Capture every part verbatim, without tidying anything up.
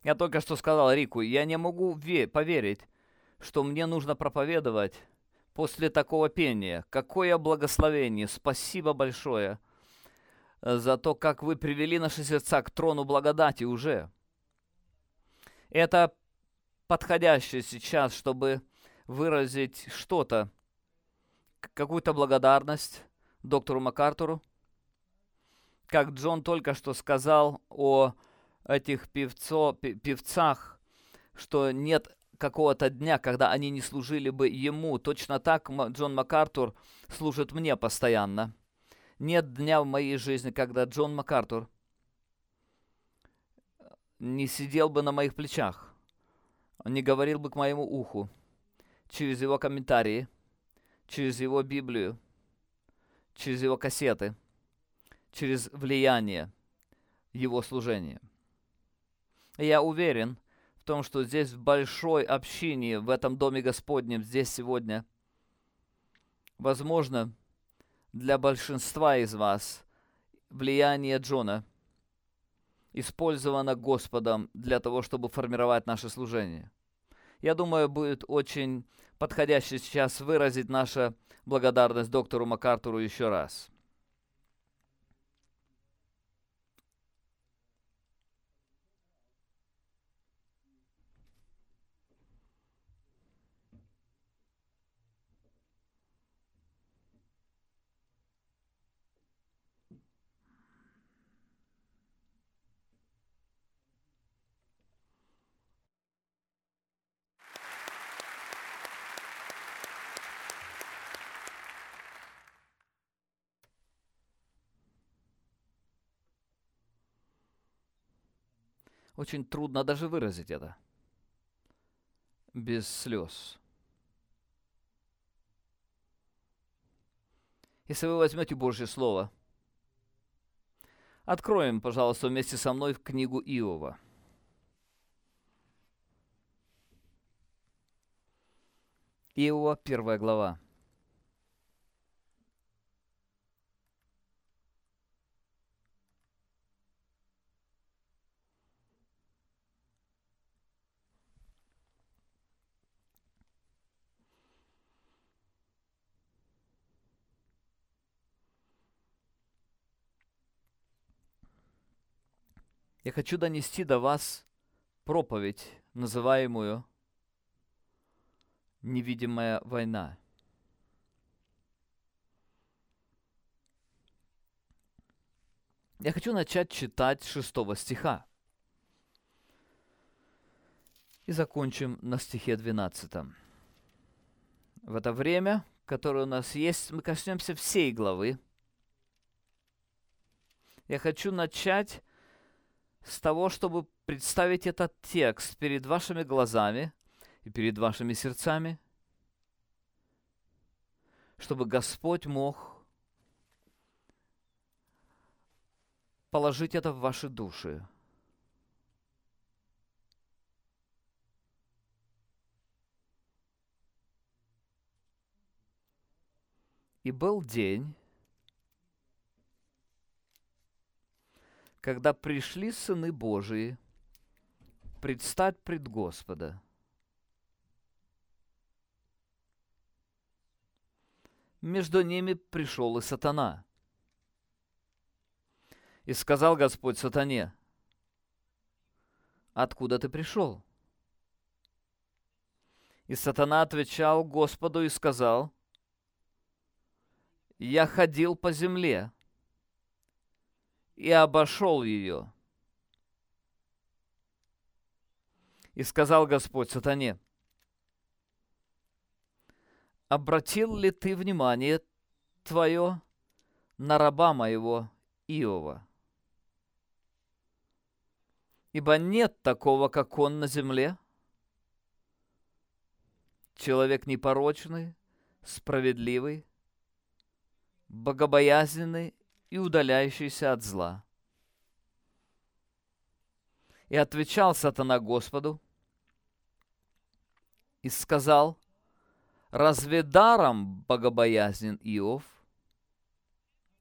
Я только что сказал Рику, я не могу ве- поверить, что мне нужно проповедовать после такого пения. Какое благословение! Спасибо большое э, за то, как вы привели наши сердца к трону благодати уже. Это подходящее сейчас, чтобы выразить что-то, к- какую-то благодарность доктору МакАртуру. Как Джон только что сказал о этих певцо, пе- певцах, что нет какого-то дня, когда они не служили бы ему. Точно так Ма- Джон МакАртур служит мне постоянно. Нет дня в моей жизни, когда Джон МакАртур не сидел бы на моих плечах, он не говорил бы к моему уху через его комментарии, через его Библию, через его кассеты, через влияние его служения. И я уверен в том, что здесь в большой общине, в этом Доме Господнем, здесь сегодня, возможно, для большинства из вас влияние Джона использовано Господом для того, чтобы формировать наше служение. Я думаю, будет очень подходяще сейчас выразить нашу благодарность доктору МакАртуру еще раз. Очень трудно даже выразить это без слез. Если вы возьмете Божье Слово, откроем, пожалуйста, вместе со мной в книгу Иова. Иова, первая глава. Я хочу донести до вас проповедь, называемую «Невидимая война». Я хочу начать читать шестого стиха. И закончим на стихе двенадцатом. В это время, которое у нас есть, мы коснемся всей главы. Я хочу начать с того, чтобы представить этот текст перед вашими глазами и перед вашими сердцами, чтобы Господь мог положить это в ваши души. И был день, когда пришли сыны Божии предстать пред Господа. Между ними пришел и сатана. И сказал Господь сатане: откуда ты пришел? И сатана отвечал Господу и сказал: я ходил по земле и обошел ее. И сказал Господь сатане: обратил ли ты внимание твое на раба моего Иова? Ибо нет такого, как он на земле, человек непорочный, справедливый, богобоязненный и удаляющийся от зла. И отвечал сатана Господу и сказал: разве даром богобоязнен Иов?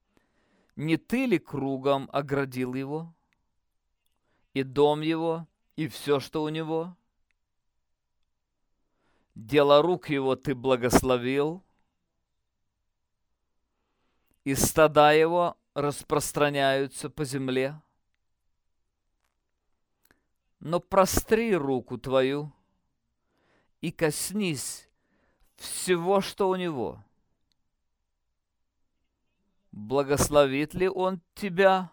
Не ты ли кругом оградил его, и дом его, и все, что у него. Дело рук его ты благословил, и стада его распространяются по земле. Но простри руку твою и коснись всего, что у него. Благословит ли он тебя?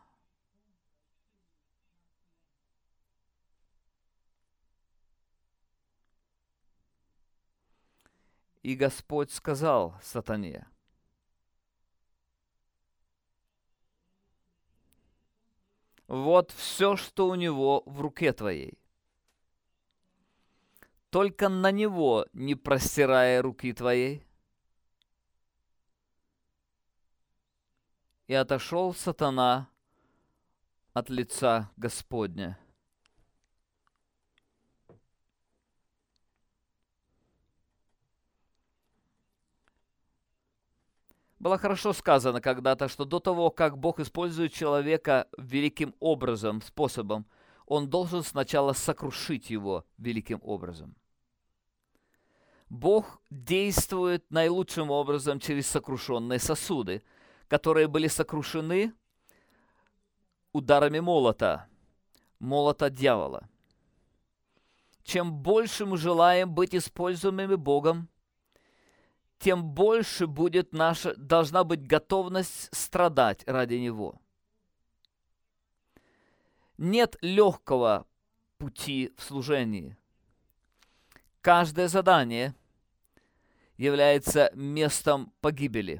И Господь сказал сатане: вот все, что у него в руке твоей. Только на него не простирая руки твоей. И отошел сатана от лица Господня. Было хорошо сказано когда-то, что до того, как Бог использует человека великим образом, способом, Он должен сначала сокрушить его великим образом. Бог действует наилучшим образом через сокрушенные сосуды, которые были сокрушены ударами молота, молота дьявола. Чем больше мы желаем быть используемыми Богом, тем больше будет наша, должна быть готовность страдать ради Него. Нет легкого пути в служении. Каждое задание является местом погибели.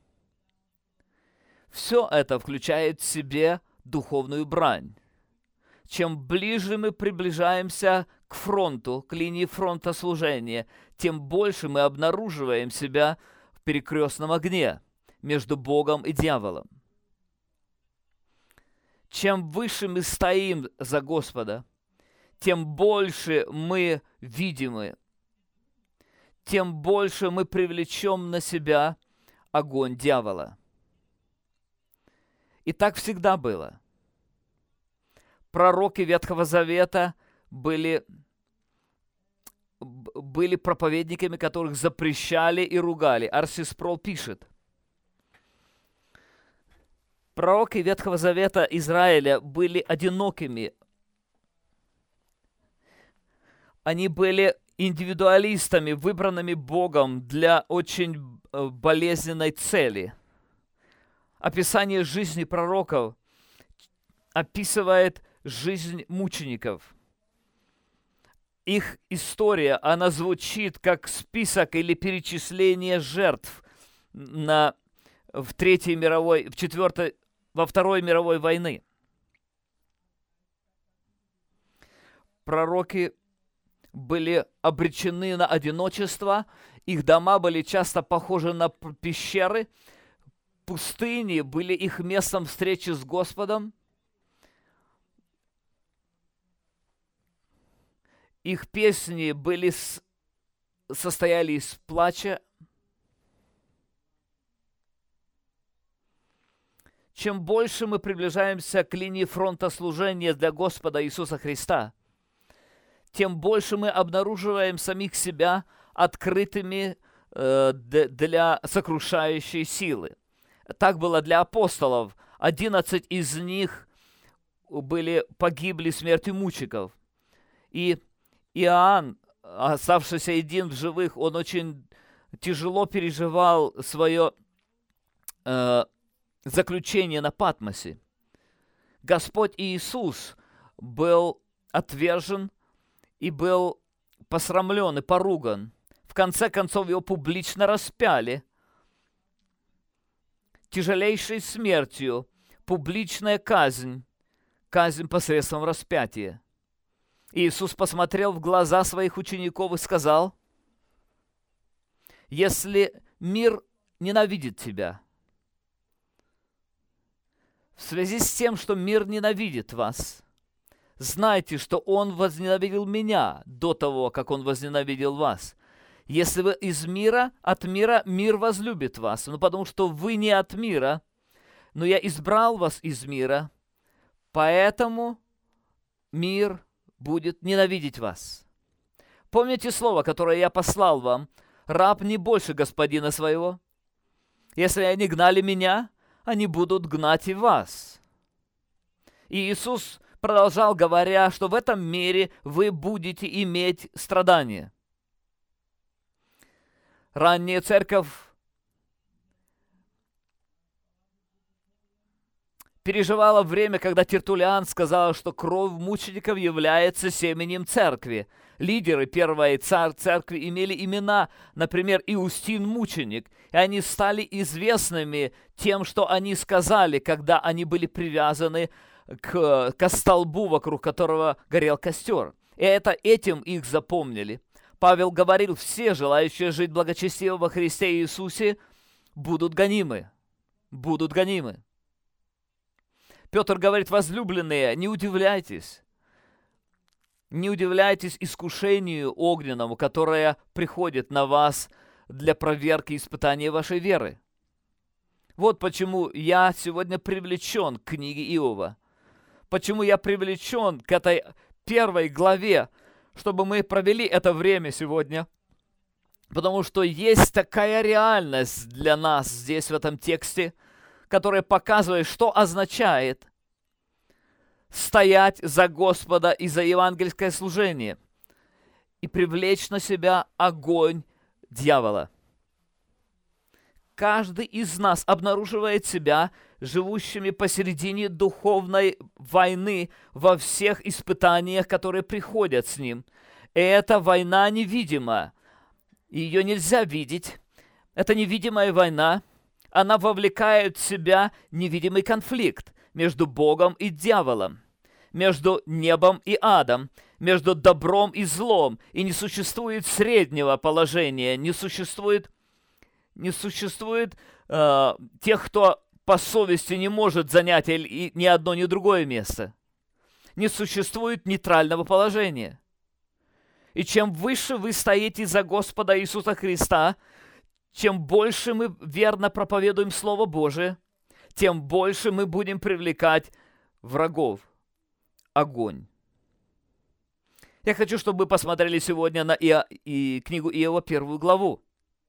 Все это включает в себе духовную брань. Чем ближе мы приближаемся к фронту, к линии фронта служения, тем больше мы обнаруживаем себя в перекрестном огне между Богом и дьяволом. Чем выше мы стоим за Господа, тем больше мы видимы, тем больше мы привлечем на себя огонь дьявола. И так всегда было. Пророки Ветхого Завета были, были проповедниками, которых запрещали и ругали. Арсис Спроул пишет: пророки Ветхого Завета Израиля были одинокими. Они были индивидуалистами, выбранными Богом для очень болезненной цели. Описание жизни пророков описывает жизнь мучеников. Их история, она звучит как список или перечисление жертв на, в Третьей мировой, в четвертой, во Второй мировой войны. Пророки были обречены на одиночество, их дома были часто похожи на пещеры, пустыни были их местом встречи с Господом. Их песни были, состояли из плача. Чем больше мы приближаемся к линии фронта служения для Господа Иисуса Христа, тем больше мы обнаруживаем самих себя открытыми э, для сокрушающей силы. Так было для апостолов. Одиннадцать из них были, погибли смертью мучеников. И Иоанн, оставшийся один в живых, он очень тяжело переживал свое э, заключение на Патмосе. Господь Иисус был отвержен и был посрамлен и поруган. В конце концов, его публично распяли. Тяжелейшей смертью, публичная казнь, казнь посредством распятия. Иисус посмотрел в глаза своих учеников и сказал: если мир ненавидит тебя, в связи с тем, что мир ненавидит вас, знайте, что он возненавидел меня до того, как он возненавидел вас. Если вы из мира, от мира, мир возлюбит вас. Ну, потому что вы не от мира, но я избрал вас из мира, поэтому мир будет ненавидеть вас. Помните слово, которое я послал вам: раб не больше господина своего. Если они гнали меня, они будут гнать и вас. И Иисус продолжал, говоря, что в этом мире вы будете иметь страдания. Ранняя церковь переживала время, когда Тертуллиан сказал, что кровь мучеников является семенем церкви. Лидеры первой церкви имели имена, например, Иустин мученик, и они стали известными тем, что они сказали, когда они были привязаны к, к столбу, вокруг которого горел костер. И это этим их запомнили. Павел говорил: все желающие жить благочестиво во Христе Иисусе будут гонимы. Будут гонимы. Петр говорит: возлюбленные, не удивляйтесь. Не удивляйтесь искушению огненному, которое приходит на вас для проверки и испытания вашей веры. Вот почему я сегодня привлечен к книге Иова. Почему я привлечен к этой первой главе, чтобы мы провели это время сегодня. Потому что есть такая реальность для нас здесь, в этом тексте, которая показывает, что означает стоять за Господа и за евангельское служение и привлечь на себя огонь дьявола. Каждый из нас обнаруживает себя живущими посередине духовной войны во всех испытаниях, которые приходят с ним. И эта война невидима. Ее нельзя видеть. Это невидимая война. Она вовлекает в себя невидимый конфликт между Богом и дьяволом, между небом и адом, между добром и злом. И не существует среднего положения, не существует, не существует э, тех, кто по совести не может занять ни одно, ни другое место. Не существует нейтрального положения. И чем выше вы стоите за Господа Иисуса Христа, чем больше мы верно проповедуем Слово Божие, тем больше мы будем привлекать врагов. Огонь. Я хочу, чтобы вы посмотрели сегодня на Ио... и книгу Иова, первую главу.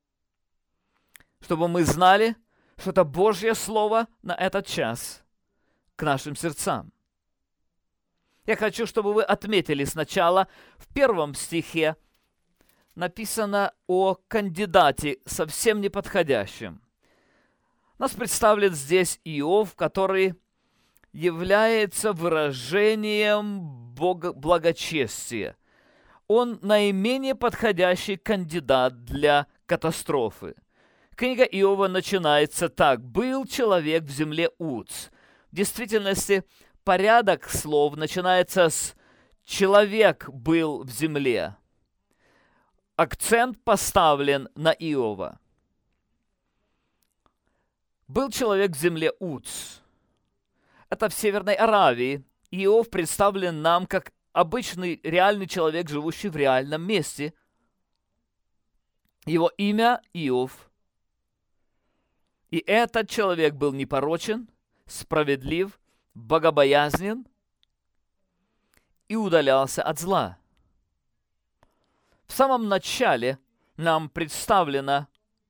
Чтобы мы знали, что это Божье Слово на этот час к нашим сердцам. Я хочу, чтобы вы отметили сначала в первом стихе написано о кандидате, совсем неподходящем. Нас представлен здесь Иов, который является выражением бога- благочестия. Он наименее подходящий кандидат для катастрофы. Книга Иова начинается так: «Был человек в земле Уц». В действительности порядок слов начинается с «человек был в земле». Акцент поставлен на Иова. Был человек в земле Уц. Это в Северной Аравии. Иов представлен нам как обычный реальный человек, живущий в реальном месте. Его имя Иов. И этот человек был непорочен, справедлив, богобоязнен и удалялся от зла. В самом начале нам представлена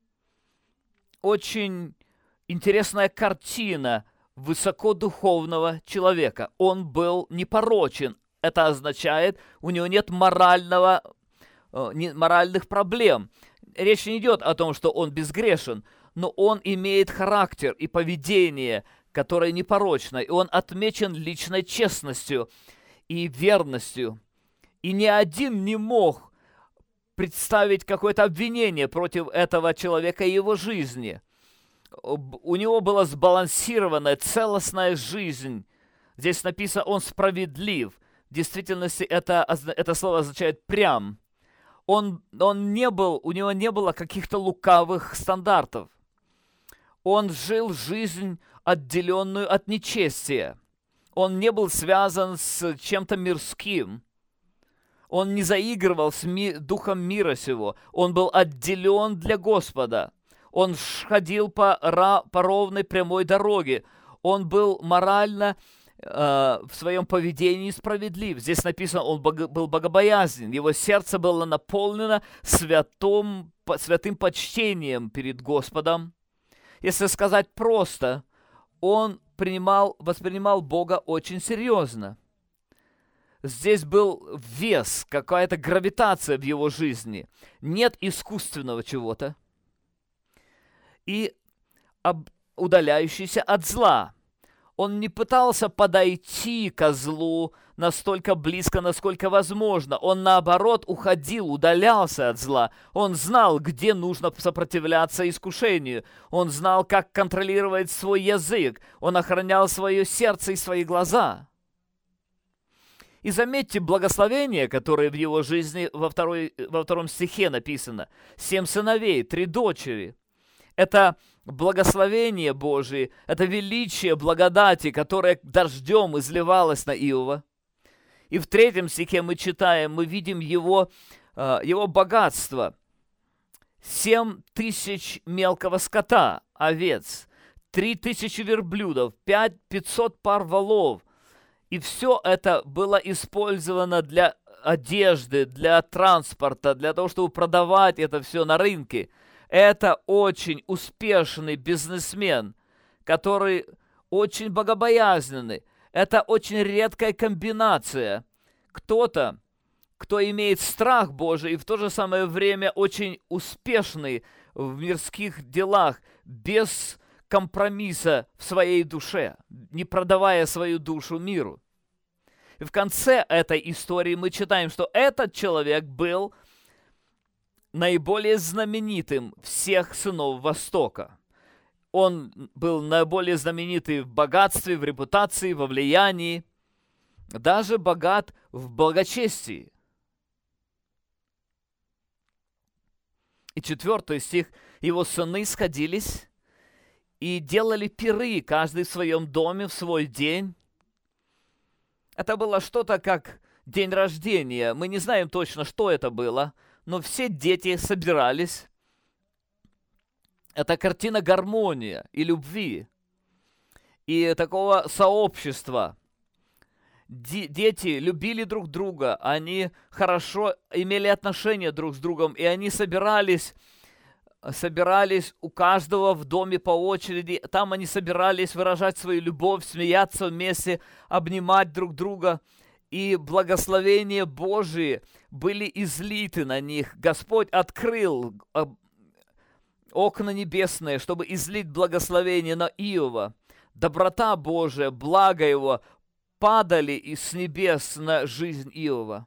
очень интересная картина высокодуховного человека. Он был непорочен. Это означает, у него нет морального, э, не, моральных проблем. Речь не идет о том, что он безгрешен, но он имеет характер и поведение, которое непорочно, и он отмечен личной честностью и верностью. И ни один не мог представить какое-то обвинение против этого человека и его жизни. У него была сбалансированная, целостная жизнь. Здесь написано, он справедлив. В действительности это, это слово означает прям. Он, он не был, у него не было каких-то лукавых стандартов. Он жил жизнь, отделенную от нечестия. Он не был связан с чем-то мирским. Он не заигрывал с ми- духом мира сего. Он был отделен для Господа. Он ходил по, ра- по ровной прямой дороге. Он был морально в своем поведении справедлив. Здесь написано, он был богобоязнен, его сердце было наполнено святым, святым почтением перед Господом. Если сказать просто, он принимал, воспринимал Бога очень серьезно. Здесь был вес, какая-то гравитация в его жизни. Нет искусственного чего-то. И об, удаляющийся от зла. Он не пытался подойти ко злу настолько близко, насколько возможно. Он, наоборот, уходил, удалялся от зла. Он знал, где нужно сопротивляться искушению. Он знал, как контролировать свой язык. Он охранял свое сердце и свои глаза. И заметьте благословение, которое в его жизни во, второй, во втором стихе написано. «Семь сыновей, три дочери». Это благословение Божие, это величие благодати, которое дождем изливалось на Иова. И в третьем стихе мы читаем, мы видим его, его богатство. Семь тысяч мелкого скота, овец, три тысячи верблюдов, пять пятьсот пар волов. И все это было использовано для одежды, для транспорта, для того, чтобы продавать это все на рынке. Это очень успешный бизнесмен, который очень богобоязненный. Это очень редкая комбинация. Кто-то, кто имеет страх Божий и в то же самое время очень успешный в мирских делах, без компромисса в своей душе, не продавая свою душу миру. И в конце этой истории мы читаем, что этот человек был наиболее знаменитым всех сынов Востока. Он был наиболее знаменитый в богатстве, в репутации, во влиянии, даже богат в благочестии. И четвертый стих. Его сыны сходились и делали пиры, каждый в своем доме в свой день. Это было что-то как день рождения. Мы не знаем точно, что это было, но все дети собирались. Это картина гармонии и любви, и такого сообщества. Дети любили друг друга, они хорошо имели отношения друг с другом, и они собирались, собирались у каждого в доме по очереди. Там они собирались выражать свою любовь, смеяться вместе, обнимать друг друга. И благословения Божии были излиты на них. Господь открыл окна небесные, чтобы излить благословение на Иова. Доброта Божия, благо Его падали из небес на жизнь Иова.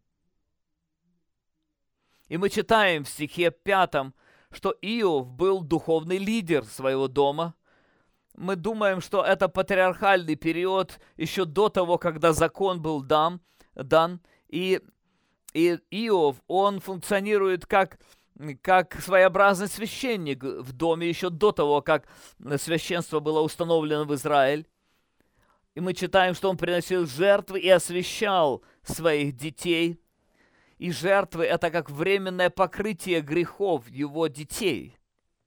И мы читаем в стихе пятом, что Иов был духовный лидер своего дома. Мы думаем, что это патриархальный период, еще до того, когда закон был дан. дан и, и Иов, он функционирует как, как своеобразный священник в доме, еще до того, как священство было установлено в Израиль. И мы читаем, что он приносил жертвы и освящал своих детей. И жертвы – это как временное покрытие грехов его детей.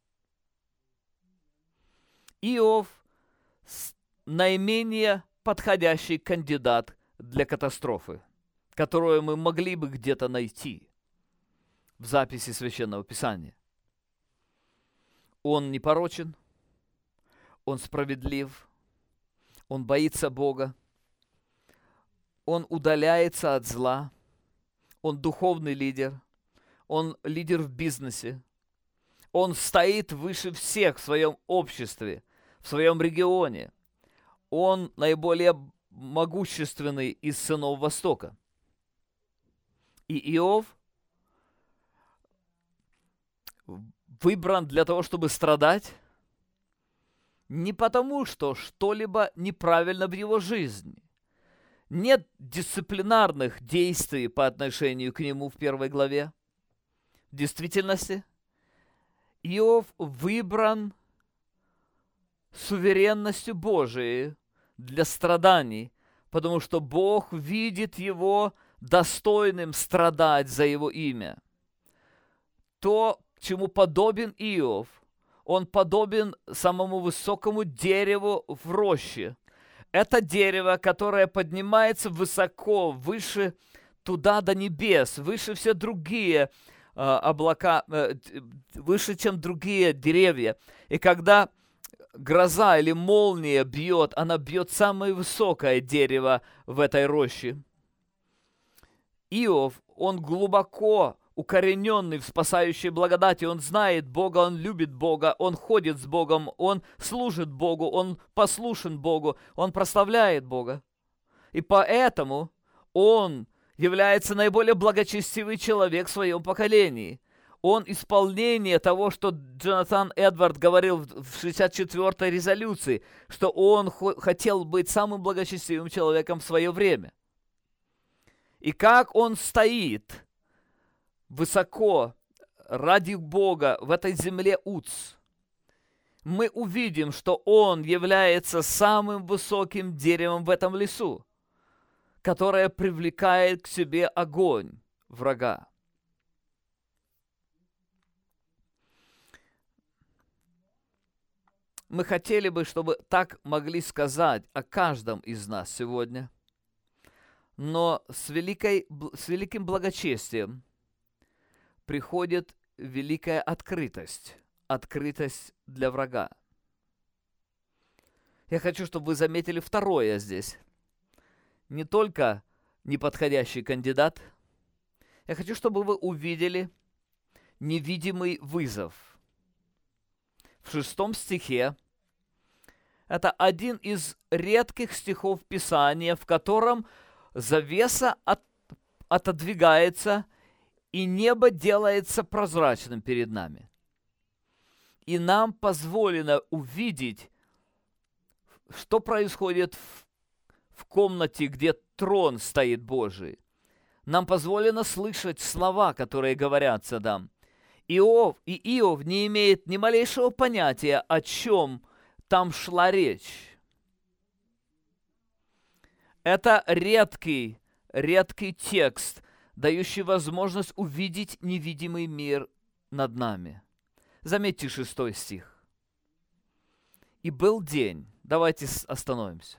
Иов – наименее подходящий кандидат для катастрофы, которую мы могли бы где-то найти в записи Священного Писания. Он непорочен, он справедлив, он боится Бога, он удаляется от зла, он духовный лидер, он лидер в бизнесе, он стоит выше всех в своем обществе, в своем регионе. Он наиболее могущественный из сынов Востока. И Иов выбран для того, чтобы страдать, не потому, что что-либо неправильно в его жизни. Нет дисциплинарных действий по отношению к нему в первой главе. В действительности, Иов выбран суверенностью Божией для страданий, потому что Бог видит его достойным страдать за его имя. То, к чему подобен Иов, он подобен самому высокому дереву в роще. Это дерево, которое поднимается высоко, выше туда до небес, выше все другие э, облака, э, выше, чем другие деревья. И когда гроза или молния бьет, она бьет самое высокое дерево в этой роще. Иов, он глубоко укорененный в спасающей благодати, он знает Бога, он любит Бога, он ходит с Богом, он служит Богу, он послушен Богу, он прославляет Бога. И поэтому он является наиболее благочестивый человек в своем поколении. Он исполнение того, что Джонатан Эдвард говорил в шестьдесят четвёртой резолюции, что он хотел быть самым благочестивым человеком в свое время. И как он стоит высоко ради Бога в этой земле Уц, мы увидим, что он является самым высоким деревом в этом лесу, которое привлекает к себе огонь врага. Мы хотели бы, чтобы так могли сказать о каждом из нас сегодня, но с, великой, с великим благочестием приходит великая открытость, открытость для врага. Я хочу, чтобы вы заметили второе здесь. Не только неподходящий кандидат. Я хочу, чтобы вы увидели невидимый вызов. В шестом стихе это один из редких стихов Писания, в котором завеса от, отодвигается, и небо делается прозрачным перед нами. И нам позволено увидеть, что происходит в, в комнате, где трон стоит Божий. Нам позволено слышать слова, которые говорятся там. Иов и Иов не имеет ни малейшего понятия, о чем там шла речь. Это редкий, редкий текст, дающий возможность увидеть невидимый мир над нами. Заметьте шестой стих. «И был день». Давайте остановимся.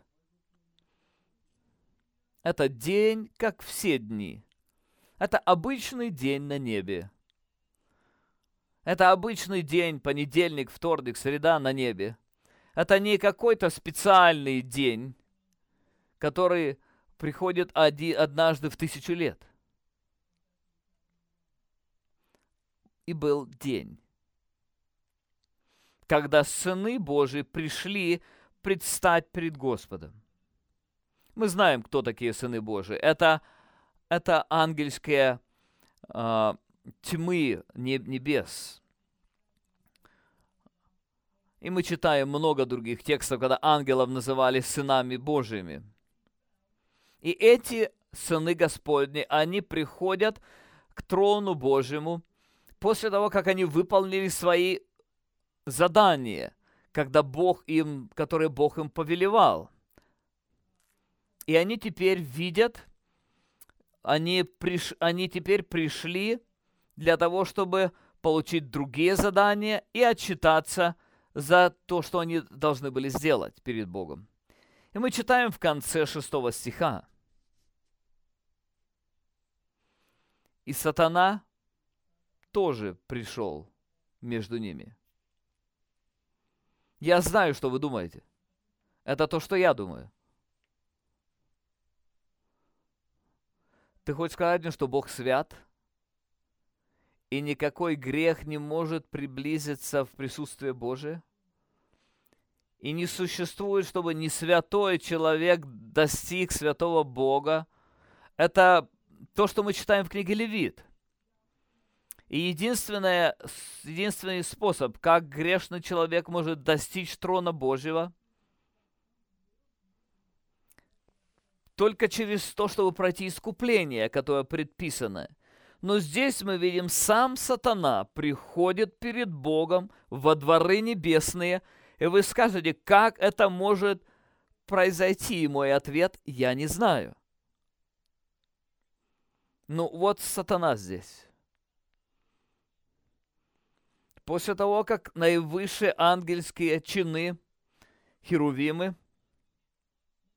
Это день, как все дни. Это обычный день на небе. Это обычный день, понедельник, вторник, среда на небе. Это не какой-то специальный день, который приходит однажды в тысячу лет. И был день, когда сыны Божии пришли предстать перед Господом. Мы знаем, кто такие сыны Божии. Это, это ангельские э, тьмы небес. И мы читаем много других текстов, когда ангелов называли сынами Божьими. И эти сыны Господни, они приходят к трону Божьему после того, как они выполнили свои задания, когда Бог им, которые Бог им повелевал. И они теперь видят, они, приш, они теперь пришли для того, чтобы получить другие задания и отчитаться за то, что они должны были сделать перед Богом. И мы читаем в конце шестого стиха. «И сатана тоже пришел между ними». Я знаю, что вы думаете. Это то, что я думаю. Ты хочешь сказать мне, что Бог свят, и никакой грех не может приблизиться в присутствие Божие? И не существует, чтобы не святой человек достиг святого Бога? Это то, что мы читаем в книге Левит. И единственное, единственный способ, как грешный человек может достичь трона Божьего, только через то, чтобы пройти искупление, которое предписано. Но здесь мы видим, сам сатана приходит перед Богом во дворы небесные, и вы скажете, как это может произойти? И мой ответ: я не знаю. Ну вот сатана здесь. После того, как наивысшие ангельские чины, херувимы,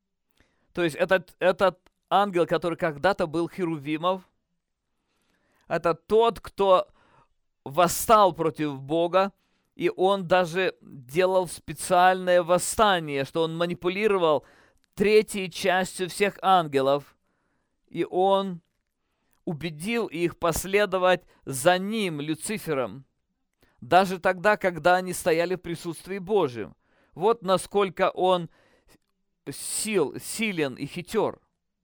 То есть этот, этот ангел, который когда-то был херувимов, это тот, кто восстал против Бога, и он даже делал специальное восстание, что он манипулировал третьей частью всех ангелов, и он убедил их последовать за ним, Люцифером, даже тогда, когда они стояли в присутствии Божьем. Вот насколько он сил, силен и хитер.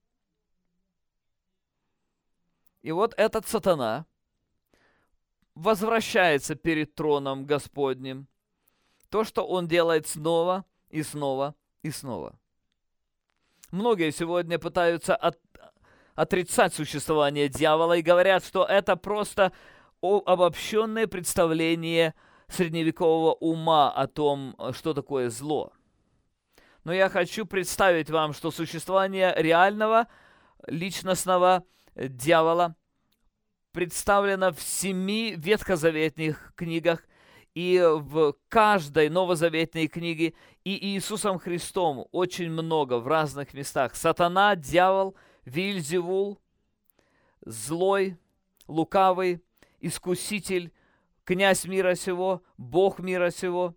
И вот этот сатана возвращается перед троном Господним. То, что он делает снова и снова и снова. Многие сегодня пытаются от, отрицать существование дьявола и говорят, что это просто обобщенное представление средневекового ума о том, что такое зло. Но я хочу представить вам, что существование реального личностного дьявола представлено в семи ветхозаветных книгах и в каждой новозаветной книге, и Иисусом Христом очень много в разных местах. Сатана, дьявол, Виельзевул, злой, лукавый, искуситель, князь мира сего, Бог мира сего,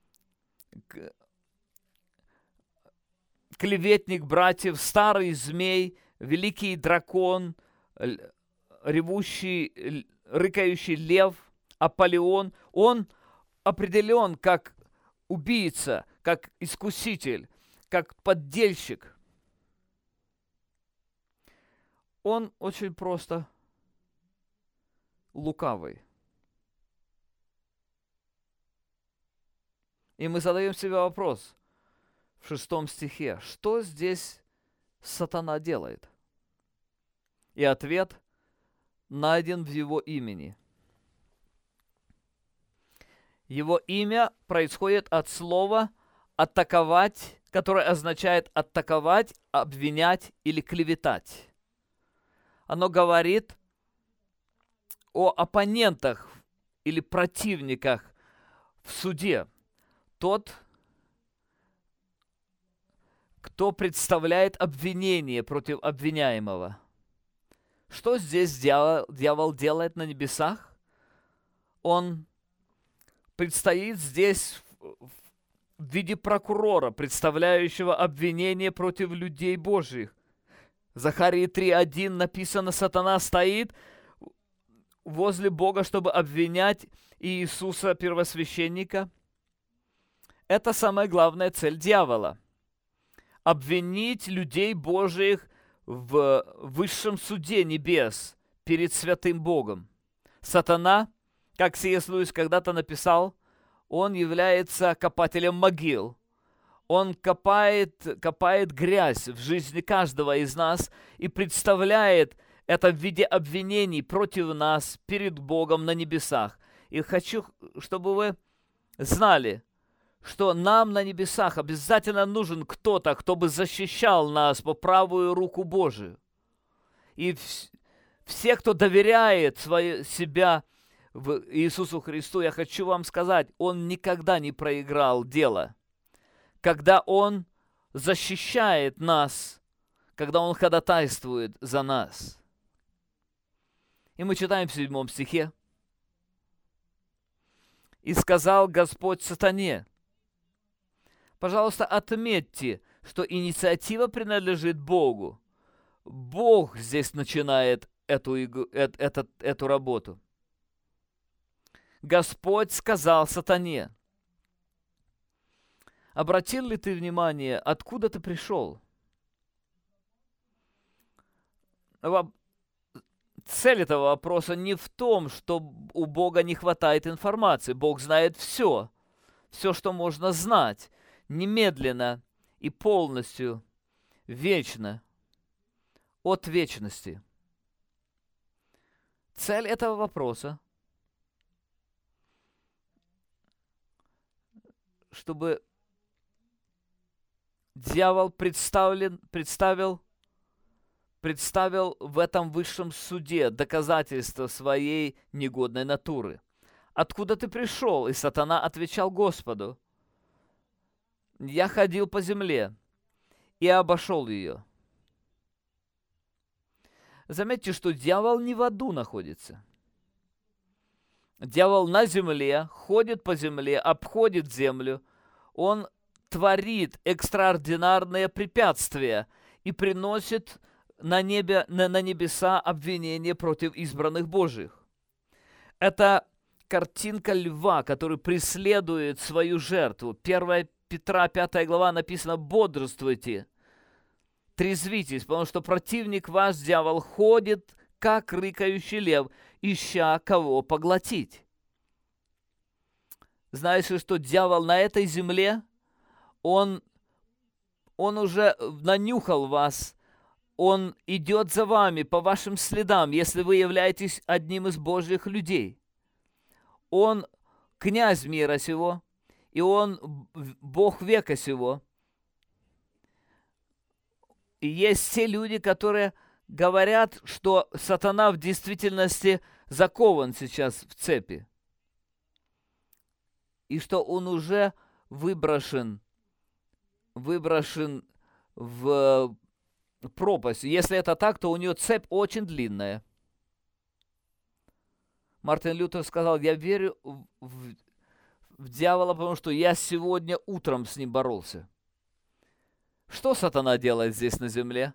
клеветник братьев, старый змей, великий дракон, ревущий, рыкающий лев, Аполеон. Он определен как убийца, как искуситель, как поддельщик. Он очень просто лукавый. И мы задаем себе вопрос в шестом стихе, что здесь сатана делает? И ответ найден в его имени. Его имя происходит от слова «атаковать», которое означает атаковать, обвинять или клеветать. Оно говорит о оппонентах или противниках в суде. Тот, кто представляет обвинение против обвиняемого. Что здесь дьявол, дьявол делает на небесах? Он предстоит здесь в, в виде прокурора, представляющего обвинение против людей Божьих. В Захарии три один написано, сатана стоит возле Бога, чтобы обвинять Иисуса первосвященника. Это самая главная цель дьявола. Обвинить людей Божьих в высшем суде небес перед святым Богом. Сатана, как Си Эс Льюис когда-то написал, он является копателем могил. Он копает, копает грязь в жизни каждого из нас и представляет это в виде обвинений против нас перед Богом на небесах. И хочу, чтобы вы знали, что нам на небесах обязательно нужен кто-то, кто бы защищал нас по правую руку Божию. И вс- все, кто доверяет свое, себя в Иисусу Христу, я хочу вам сказать, он никогда не проиграл дело. Когда он защищает нас, когда он ходатайствует за нас. И мы читаем в седьмом стихе. «И сказал Господь сатане». Пожалуйста, отметьте, что инициатива принадлежит Богу. Бог здесь начинает эту, игру, э, эту, эту работу. Господь сказал сатане. Обратил ли ты внимание, откуда ты пришел? Цель этого вопроса не в том, что у Бога не хватает информации. Бог знает все. Все, что можно знать. Немедленно и полностью, вечно, от вечности. Цель этого вопроса, чтобы дьявол представлен, представил, представил в этом высшем суде доказательства своей негодной натуры. «Откуда ты пришел?» И сатана отвечал Господу: «Я ходил по земле и обошел ее, Заметьте, что дьявол не в аду находится. Дьявол на земле, ходит по земле, обходит землю. Он творит экстраординарные препятствия и приносит на, небе, на, на небеса обвинения против избранных Божьих. Это картинка льва, который преследует свою жертву. первое Петра, пятая глава, написано: «Бодрствуйте, трезвитесь, потому что противник ваш, дьявол, ходит, как рыкающий лев, ища кого поглотить». Знаешь, что дьявол на этой земле, он, он уже нанюхал вас, он идет за вами по вашим следам, если вы являетесь одним из Божьих людей. Он князь мира сего, и он Бог века сего. И есть те люди, которые говорят, что сатана в действительности закован сейчас в цепи, и что он уже выброшен, выброшен в пропасть. Если это так, то у него цепь очень длинная. Мартин Лютер сказал: я верю в, в, в дьявола, потому что я сегодня утром с ним боролся. Что сатана делает здесь на земле?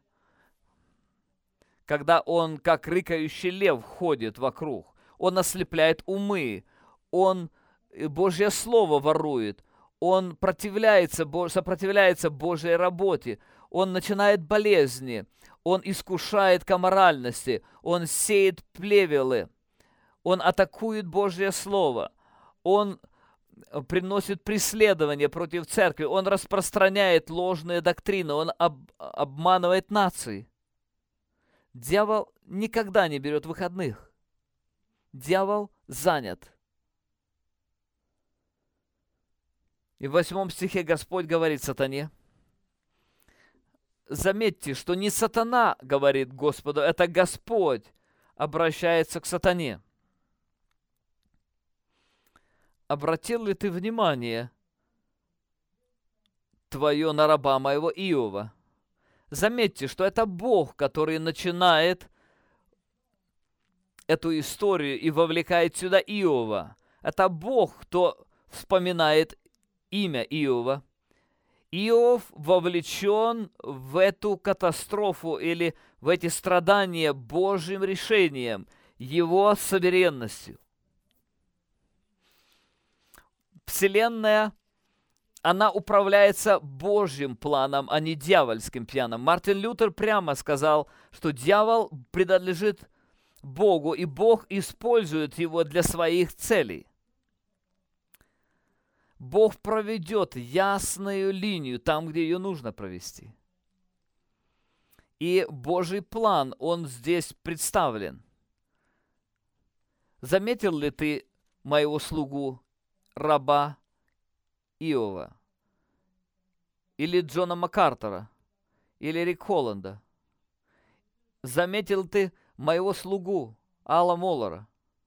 Когда он, как рыкающий лев, ходит вокруг, он ослепляет умы, он Божье Слово ворует, он противляется, сопротивляется Божьей работе, он начинает болезни, он искушает к аморальности, он сеет плевелы, он атакует Божье Слово, он приносит преследование против церкви, он распространяет ложные доктрины, он об, обманывает нации. Дьявол никогда не берет выходных. Дьявол занят. И в восьмом стихе Господь говорит сатане: заметьте, что не сатана говорит Господу, это Господь обращается к сатане. Обратил ли ты внимание твое на раба моего Иова? Заметьте, что это Бог, который начинает эту историю и вовлекает сюда Иова. Это Бог, кто вспоминает имя Иова. Иов вовлечен в эту катастрофу или в эти страдания Божьим решением, его суверенностью. Вселенная, она управляется Божьим планом, а не дьявольским планом. Мартин Лютер прямо сказал, что дьявол принадлежит Богу, и Бог использует его для своих целей. Бог проведет ясную линию там, где ее нужно провести. И Божий план, он здесь представлен. Заметил ли ты моего слугу, раба Иова? Или Джона Маккартера? Или Рик Холланда? Заметил ты моего слугу, Алла Моллера?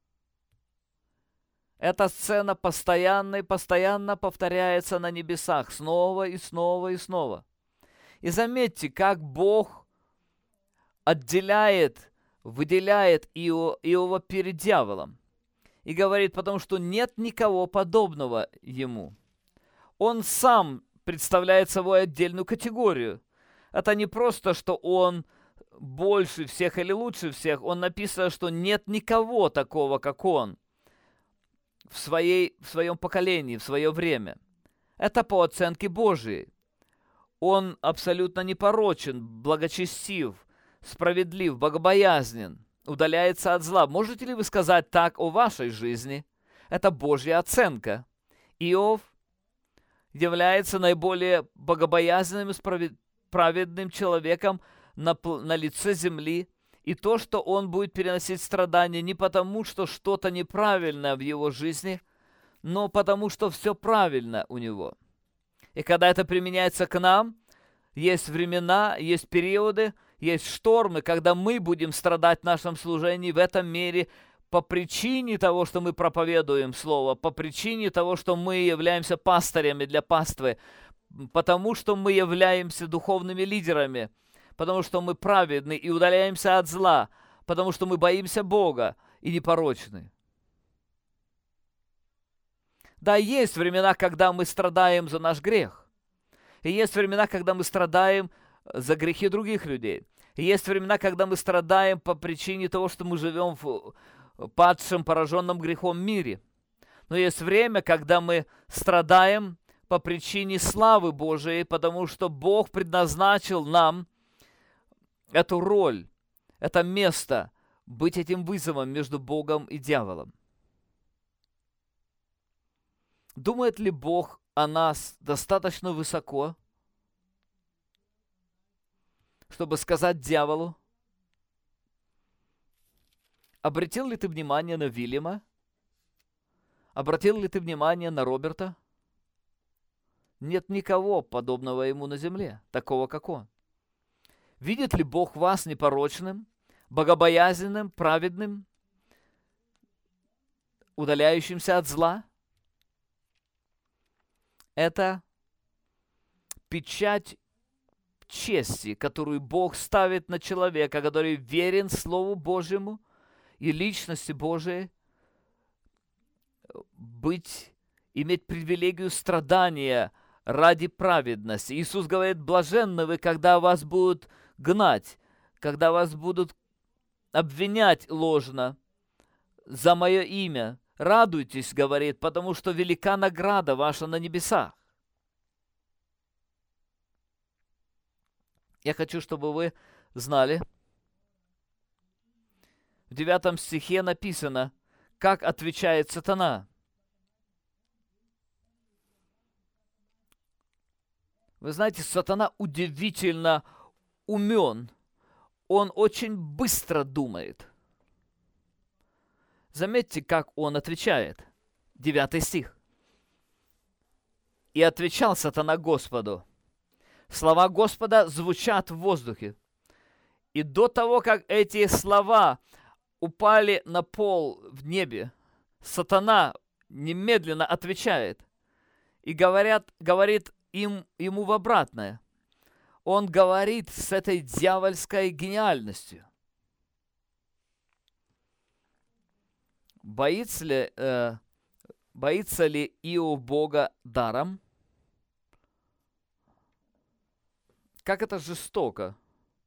Эта сцена постоянно и постоянно повторяется на небесах, снова и снова и снова. И заметьте, как Бог отделяет, выделяет Ио, Иова перед дьяволом. И говорит, потому что нет никого подобного ему. Он сам представляет собой отдельную категорию. Это не просто, что он больше всех или лучше всех. Он написано, что нет никого такого, как он. В, своей, в своем поколении, в свое время. Это по оценке Божией. Он абсолютно непорочен, благочестив, справедлив, богобоязнен, удаляется от зла. Можете ли вы сказать так о вашей жизни? Это Божья оценка. Иов является наиболее богобоязненным и праведным человеком на, на лице земли. И то, что он будет переносить страдания не потому, что что-то неправильно в его жизни, но потому, что все правильно у него. И когда это применяется к нам, есть времена, есть периоды, есть штормы, когда мы будем страдать в нашем служении в этом мире по причине того, что мы проповедуем Слово, по причине того, что мы являемся пастырями для паствы, потому что мы являемся духовными лидерами, потому что мы праведны и удаляемся от зла, потому что мы боимся Бога и непорочны. Да, есть времена, когда мы страдаем за наш грех. И есть времена, когда мы страдаем за грехи других людей. И есть времена, когда мы страдаем по причине того, что мы живем в падшем, пораженном грехом мире. Но есть время, когда мы страдаем по причине славы Божией, потому что Бог предназначил нам эту роль, это место, быть этим вызовом между Богом и дьяволом. Думает ли Бог о нас достаточно высоко, чтобы сказать дьяволу: обратил ли ты внимание на Вильяма? Обратил ли ты внимание на Роберта? Нет никого подобного ему на земле, такого как он. Видит ли Бог вас непорочным, богобоязненным, праведным, удаляющимся от зла? Это печать чести, которую Бог ставит на человека, который верен Слову Божьему и личности Божией, быть, иметь привилегию страдания ради праведности. Иисус говорит: блаженны вы, когда вас будут гнать, когда вас будут обвинять ложно за мое имя. Радуйтесь, говорит, потому что велика награда ваша на небесах. Я хочу, чтобы вы знали, в девятом стихе написано, как отвечает сатана. Вы знаете, сатана удивительно умен. Он очень быстро думает. Заметьте, как он отвечает. Девятый стих. «И отвечал сатана Господу». Слова Господа звучат в воздухе. И до того, как эти слова упали на пол в небе, сатана немедленно отвечает и говорят, говорит им, ему в обратное. Он говорит с этой дьявольской гениальностью. Боится ли, э, боится ли Иов Бога даром? Как это жестоко.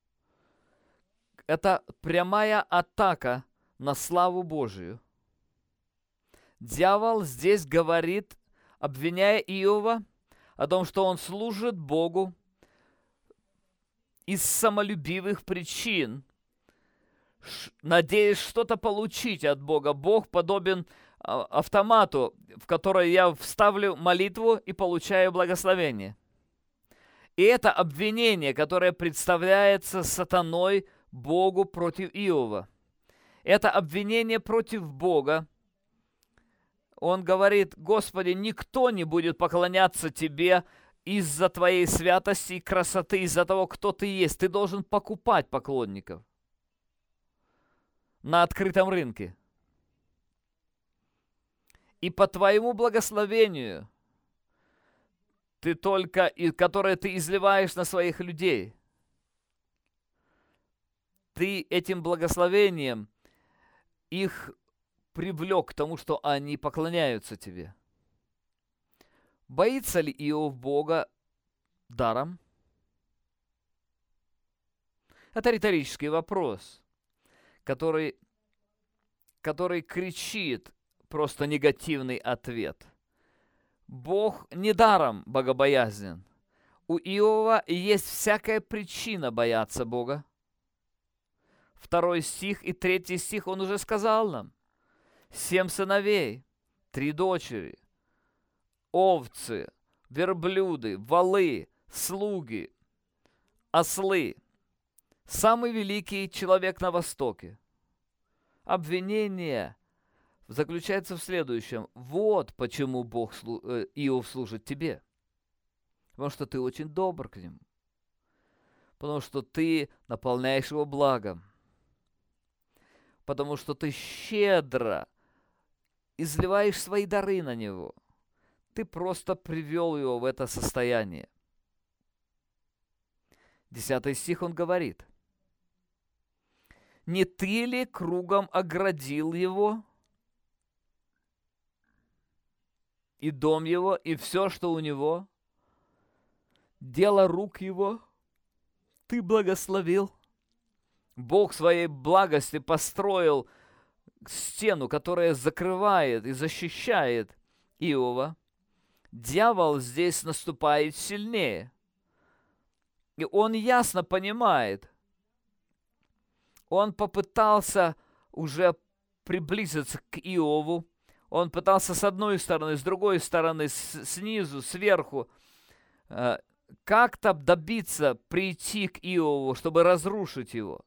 Это прямая атака на славу Божию. Дьявол здесь говорит, обвиняя Иова о том, что он служит Богу из самолюбивых причин, надеясь что-то получить от Бога. Бог подобен автомату, в который я вставлю молитву и получаю благословение. И это обвинение, которое представляется сатаной Богу против Иова. Это обвинение против Бога. Он говорит: Господи, никто не будет поклоняться Тебе из-за Твоей святости и красоты, из-за того, кто Ты есть. Ты должен покупать поклонников на открытом рынке. И по Твоему благословению, ты только, которое ты изливаешь на своих людей, ты этим благословением их привлек к тому, что они поклоняются тебе. Боится ли Иов Бога даром? Это риторический вопрос, который, который кричит просто негативный ответ. Бог недаром богобоязнен. У Иова есть всякая причина бояться Бога. Второй стих и третий стих он уже сказал нам. Семь сыновей, три дочери, овцы, верблюды, валы, слуги, ослы. Самый великий человек на Востоке. Обвинение заключается в следующем. Вот почему Бог, Иов служит тебе. Потому что ты очень добр к нему. Потому что ты наполняешь его благом. Потому что ты щедро изливаешь свои дары на него. Ты просто привел его в это состояние. Десятый стих он говорит: «Не ты ли кругом оградил его, и дом его, и все, что у него, дело рук его, ты благословил?» Бог своей благости построил стену, которая закрывает и защищает Иова. Дьявол здесь наступает сильнее. И он ясно понимает, он попытался уже приблизиться к Иову. Он пытался с одной стороны, с другой стороны, с, снизу, сверху, э, как-то добиться, прийти к Иову, чтобы разрушить его.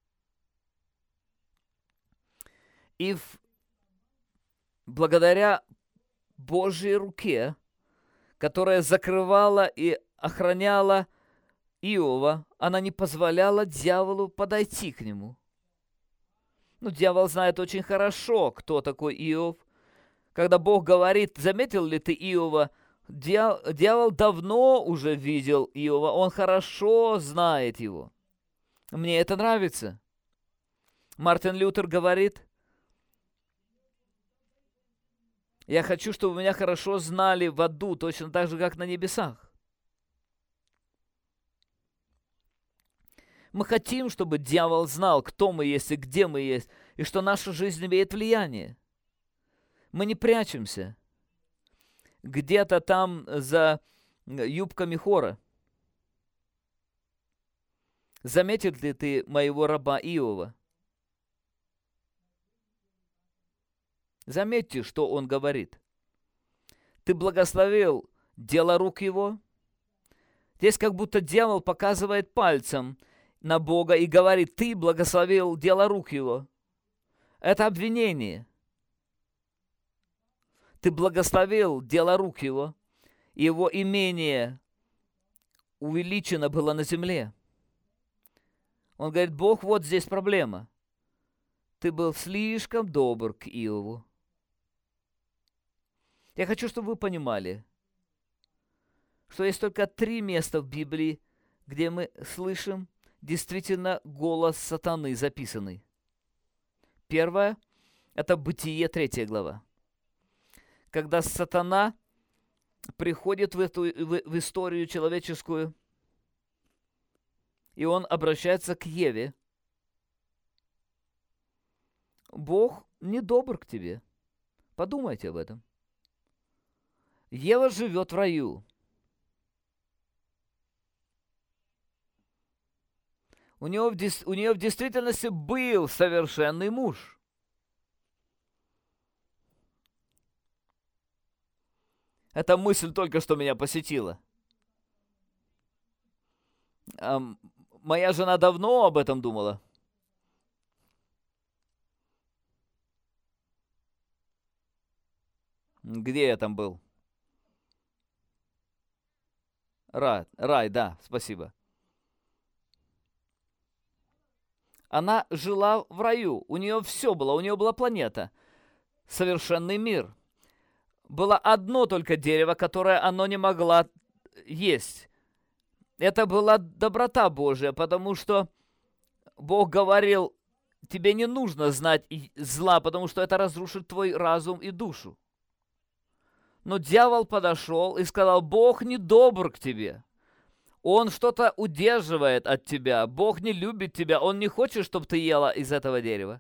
И в, благодаря Божьей руке, которая закрывала и охраняла Иова, она не позволяла дьяволу подойти к нему. Ну, дьявол знает очень хорошо, кто такой Иов. Когда Бог говорит: заметил ли ты Иова, дьявол давно уже видел Иова, он хорошо знает его. Мне это нравится. Мартин Лютер говорит: я хочу, чтобы меня хорошо знали в аду, точно так же, как на небесах. Мы хотим, чтобы дьявол знал, кто мы есть и где мы есть, и что наша жизнь имеет влияние. Мы не прячемся где-то там за юбками хора. Заметил ли ты моего раба Иова? Заметьте, что он говорит. Ты благословил дело рук его. Здесь как будто дьявол показывает пальцем на Бога и говорит: ты благословил дело рук его. Это обвинение. Ты благословил дело рук его, и его имение увеличено было на земле. Он говорит: Бог, вот здесь проблема. Ты был слишком добр к Иову. Я хочу, чтобы вы понимали, что есть только три места в Библии, где мы слышим действительно голос сатаны записанный. Первое – это Бытие, третья глава. Когда сатана приходит в эту в, в историю человеческую, и он обращается к Еве. Бог не добр к тебе. Подумайте об этом. Ева живет в раю. У нее, в, у нее в действительности был совершенный муж. Эта мысль только что меня посетила. А, моя жена давно об этом думала. Где я там был? Рай, рай, да, спасибо. Она жила в раю, у нее все было, у нее была планета, совершенный мир. Было одно только дерево, которое она не могла есть. Это была доброта Божия, потому что Бог говорил: тебе не нужно знать зла, потому что это разрушит твой разум и душу. Но дьявол подошел и сказал: Бог не добр к тебе. Он что-то удерживает от тебя. Бог не любит тебя. Он не хочет, чтобы ты ела из этого дерева.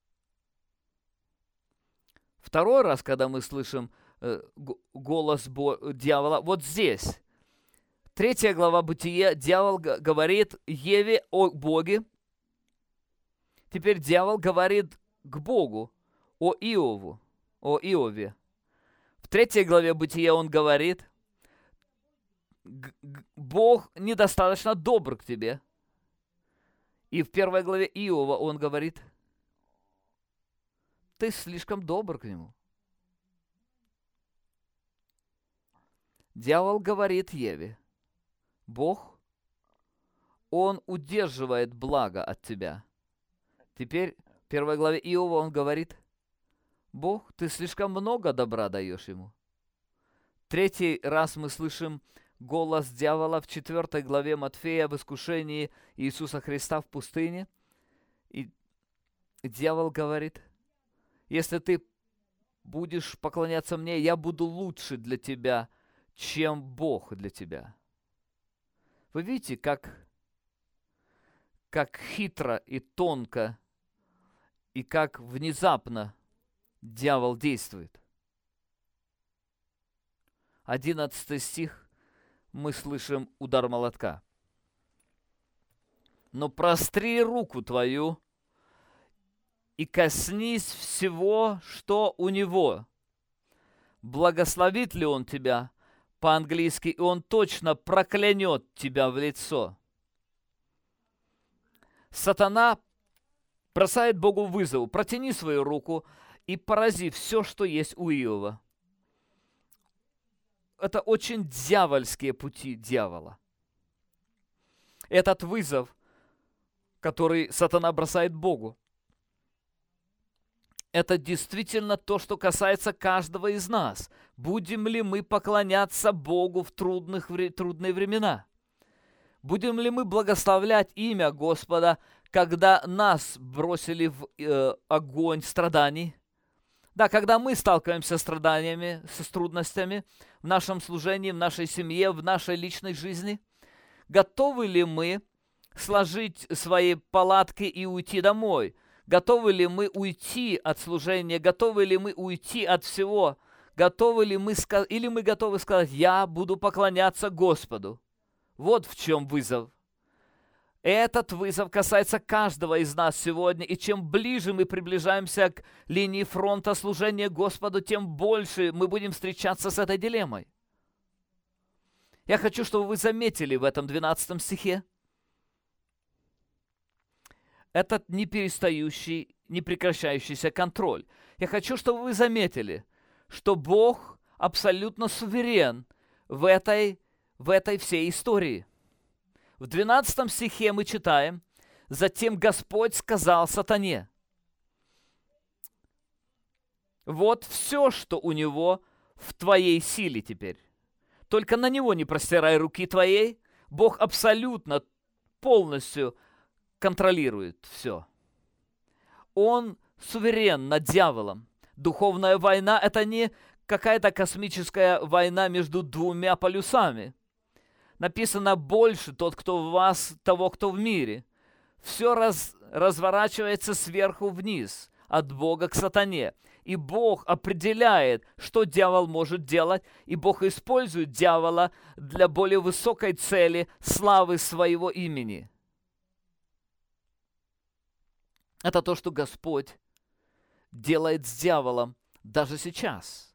Второй раз, когда мы слышим э, голос Бо- дьявола, вот здесь. Третья глава Бытия, дьявол г- говорит Еве о Боге. Теперь дьявол говорит к Богу о Иову, о Иове. В третьей главе Бытия он говорит: Бог недостаточно добр к тебе. И в первой главе Иова он говорит: ты слишком добр к нему. Дьявол говорит Еве: Бог, он удерживает благо от тебя. Теперь в первой главе Иова он говорит: Бог, ты слишком много добра даешь ему. Третий раз мы слышим голос дьявола в четвёртой главе Матфея в искушении Иисуса Христа в пустыне. И дьявол говорит: если ты будешь поклоняться мне, я буду лучше для тебя, чем Бог для тебя. Вы видите, как, как хитро и тонко, и как внезапно дьявол действует. Одиннадцатый стих, мы слышим удар молотка. «Но простри руку твою и коснись всего, что у него. Благословит ли он тебя?» По-английски, и он точно проклянет тебя в лицо. Сатана бросает Богу вызов: протяни свою руку и порази все, что есть у Иова. Это очень дьявольские пути дьявола. Этот вызов, который сатана бросает Богу, это действительно то, что касается каждого из нас. Будем ли мы поклоняться Богу в трудных, трудные времена? Будем ли мы благословлять имя Господа, когда нас бросили в э, огонь страданий? Да, когда мы сталкиваемся с страданиями, с трудностями в нашем служении, в нашей семье, в нашей личной жизни, готовы ли мы сложить свои палатки и уйти домой? Готовы ли мы уйти от служения? Готовы ли мы уйти от всего? Готовы ли мы сказать, или мы готовы сказать: я буду поклоняться Господу? Вот в чем вызов. Этот вызов касается каждого из нас сегодня, и чем ближе мы приближаемся к линии фронта служения Господу, тем больше мы будем встречаться с этой дилеммой. Я хочу, чтобы вы заметили в этом двенадцатом стихе этот неперестающий, непрекращающийся контроль. Я хочу, чтобы вы заметили, что Бог абсолютно суверен в этой, в этой всей истории. В двенадцатом стихе мы читаем: «Затем Господь сказал сатане: вот все, что у него, в твоей силе теперь. Только на него не простирай руки твоей». Бог абсолютно, полностью контролирует все. Он суверен над дьяволом. Духовная война – это не какая-то космическая война между двумя полюсами. Написано: больше тот, кто в вас, того, кто в мире. Все раз, разворачивается сверху вниз, от Бога к сатане. И Бог определяет, что дьявол может делать, и Бог использует дьявола для более высокой цели, славы своего имени. Это то, что Господь делает с дьяволом даже сейчас.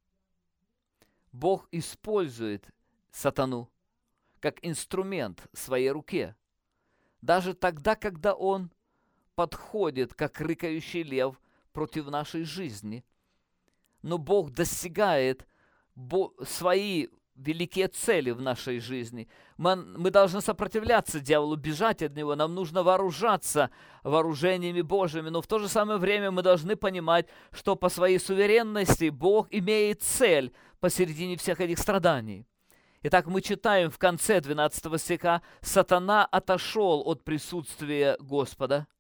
Бог использует сатану как инструмент в своей руке. Даже тогда, когда он подходит, как рыкающий лев, против нашей жизни. Но Бог достигает бо- свои великие цели в нашей жизни. Мы, мы должны сопротивляться дьяволу, бежать от него. Нам нужно вооружаться вооружениями Божьими. Но в то же самое время мы должны понимать, что по своей суверенности Бог имеет цель посередине всех этих страданий. Итак, мы читаем в конце двенадцатого стиха: «Сатана отошел от присутствия Господа».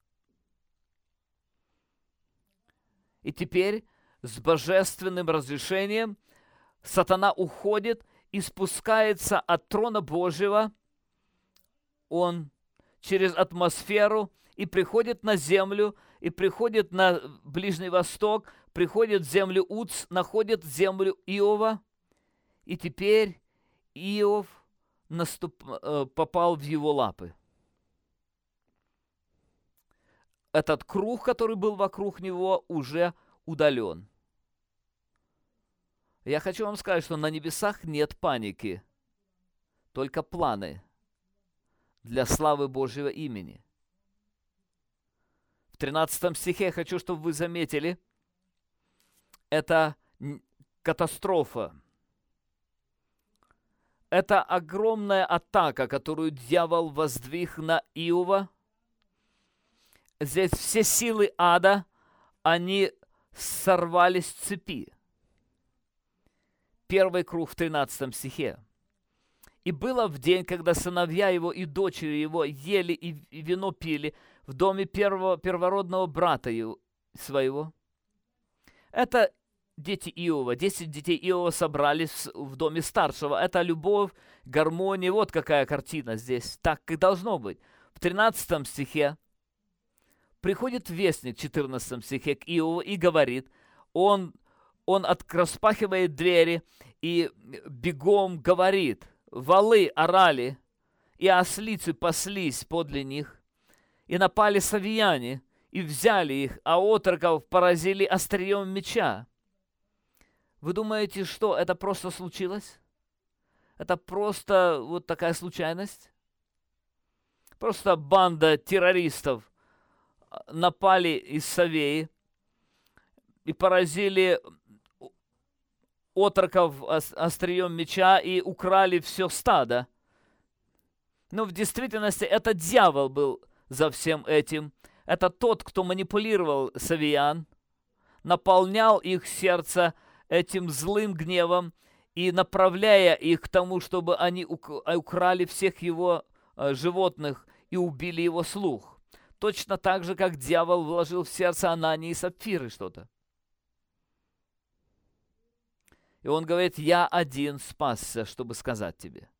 И теперь с божественным разрешением сатана уходит и спускается от трона Божьего. Он через атмосферу и приходит на землю, и приходит на Ближний Восток, приходит в землю Уц, находит землю Иова. И теперь Иов наступ, попал в его лапы. Этот круг, который был вокруг него, уже удален. Я хочу вам сказать, что на небесах нет паники, только планы для славы Божьего имени. В тринадцатом стихе я хочу, чтобы вы заметили, это катастрофа. Это огромная атака, которую дьявол воздвиг на Иова. Здесь все силы ада, они сорвались с цепи. Первый круг в тринадцатом стихе. И было в день, когда сыновья его и дочери его ели и вино пили в доме первого, первородного брата его, своего. Это дети Иова. Десять детей Иова собрались в доме старшего. Это любовь, гармония. Вот какая картина здесь. Так и должно быть. В тринадцатом стихе приходит вестник, в четырнадцатом стихе к Иову и говорит, он, он от, распахивает двери и бегом говорит, валы орали, и ослицы паслись подле них, и напали савияне, и взяли их, а отроков поразили острием меча. Вы думаете, что это просто случилось? Это просто вот такая случайность? Просто банда террористов напали из Савеи и поразили отроков острием меча и украли все стадо. Но в действительности это дьявол был за всем этим. Это тот, кто манипулировал савиян, наполнял их сердце этим злым гневом и направляя их к тому, чтобы они украли всех его животных и убили его слух. Точно так же, как дьявол вложил в сердце Анании и Сапфиры что-то. И он говорит, я один спасся, чтобы сказать тебе.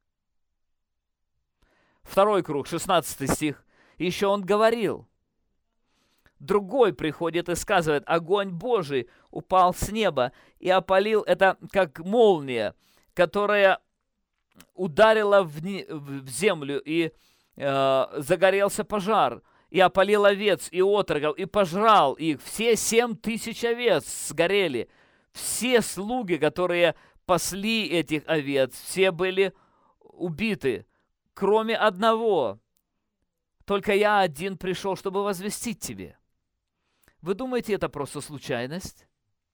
Второй круг, шестнадцатый стих. Еще он говорил. Другой приходит и сказывает, огонь Божий упал с неба и опалил, это как молния, которая ударила в, не, в землю, и э, загорелся пожар, и опалил овец и отроков, и пожрал их. Все семь тысяч овец сгорели. Все слуги, которые пасли этих овец, все были убиты, кроме одного. Только я один пришел, чтобы возвестить тебе. Вы думаете, это просто случайность?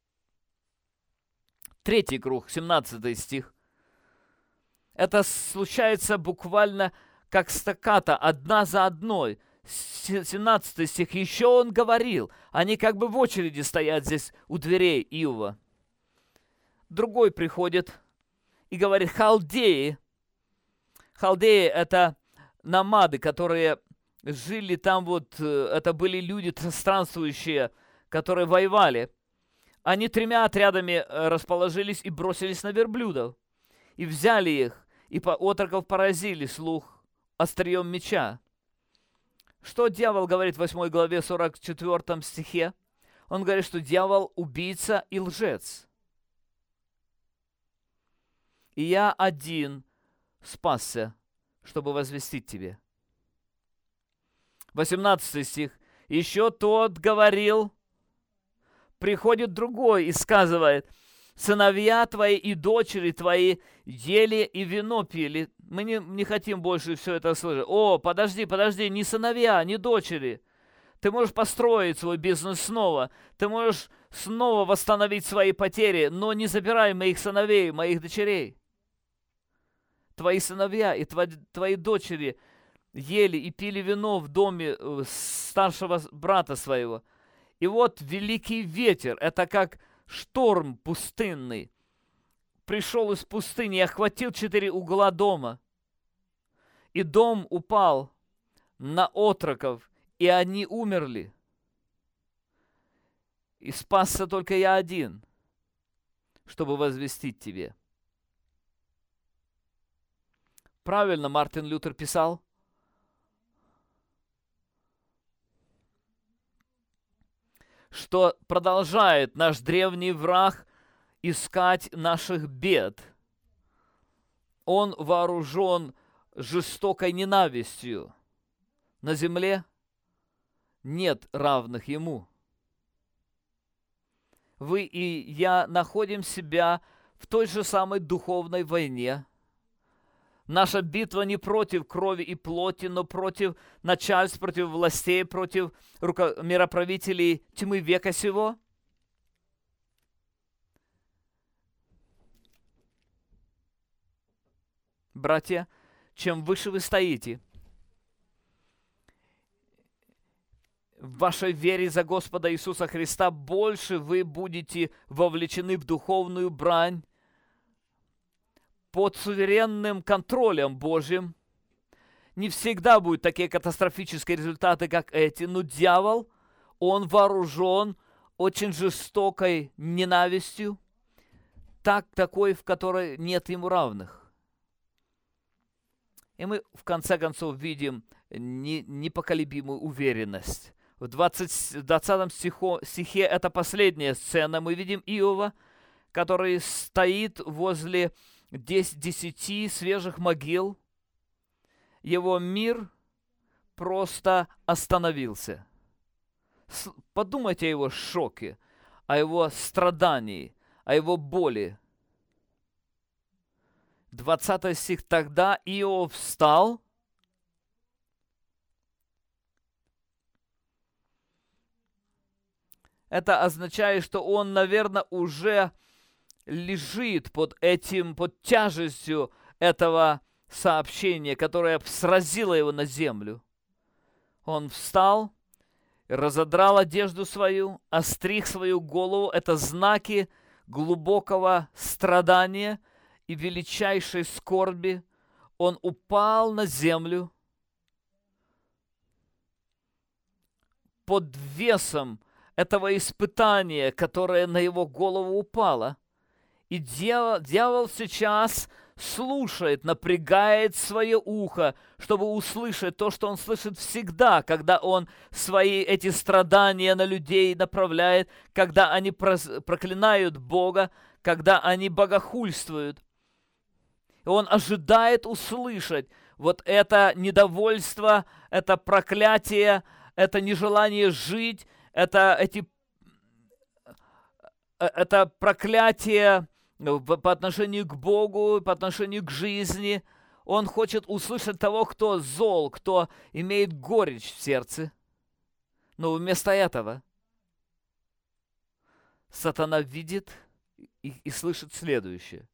Третий круг, семнадцатый стих. Это случается буквально как стаккато, одна за одной. семнадцатый стих. Еще он говорил. Они как бы в очереди стоят здесь у дверей Иова. Другой приходит и говорит, халдеи. Халдеи — это номады, которые жили там, вот, это были люди странствующие, которые воевали. Они тремя отрядами расположились и бросились на верблюдов. И взяли их, и по отроков поразили слух острием меча. Что дьявол говорит в восьмой главе сорок четвёртом стихе? Он говорит, что дьявол убийца и лжец. И я один спасся, чтобы возвестить тебе. восемнадцатый стих. Еще тот говорил, приходит другой и сказывает, сыновья твои и дочери твои ели и вино пили. Мы не, не хотим больше все это слышать. О, подожди, подожди, не сыновья, не дочери. Ты можешь построить свой бизнес снова. Ты можешь снова восстановить свои потери, но не забирай моих сыновей, моих дочерей. Твои сыновья и твои, твои дочери ели и пили вино в доме старшего брата своего. И вот великий ветер, это как шторм пустынный, пришел из пустыни и охватил четыре угла дома. И дом упал на отроков, и они умерли. И спасся только я один, чтобы возвестить тебе. Правильно Мартин Лютер писал, что продолжает наш древний враг искать наших бед. Он вооружен жестокой ненавистью. На земле нет равных ему. Вы и я находим себя в той же самой духовной войне. Наша битва не против крови и плоти, но против начальств, против властей, против руко- мироправителей тьмы века сего. Братья, чем выше вы стоите в вашей вере за Господа Иисуса Христа, больше вы будете вовлечены в духовную брань, под суверенным контролем Божьим. Не всегда будут такие катастрофические результаты, как эти, но дьявол, он вооружен очень жестокой ненавистью, так, такой, в которой нет ему равных. И мы, в конце концов, видим не, непоколебимую уверенность. В двадцатом стихе, это последняя сцена, мы видим Иова, который стоит возле десяти свежих могил. Его мир просто остановился. Подумайте о его шоке, о его страдании, о его боли. двадцатый стих. Тогда Иов встал Это означает, что он, наверное, уже лежит под этим, под тяжестью этого сообщения, которое сразило его на землю. Он встал, разодрал одежду свою, остриг свою голову. Это знаки глубокого страдания и величайшей скорби. Он упал на землю под весом этого испытания, которое на его голову упало. И дьявол, дьявол сейчас слушает, напрягает свое ухо, чтобы услышать то, что он слышит всегда, когда он свои эти страдания на людей направляет, когда они проклинают Бога, когда они богохульствуют. И он ожидает услышать вот это недовольство, это проклятие, это нежелание жить, это, эти, это проклятие по отношению к Богу, по отношению к жизни. Он хочет услышать того, кто зол, кто имеет горечь в сердце. Но вместо этого сатана видит и, и слышит следующее.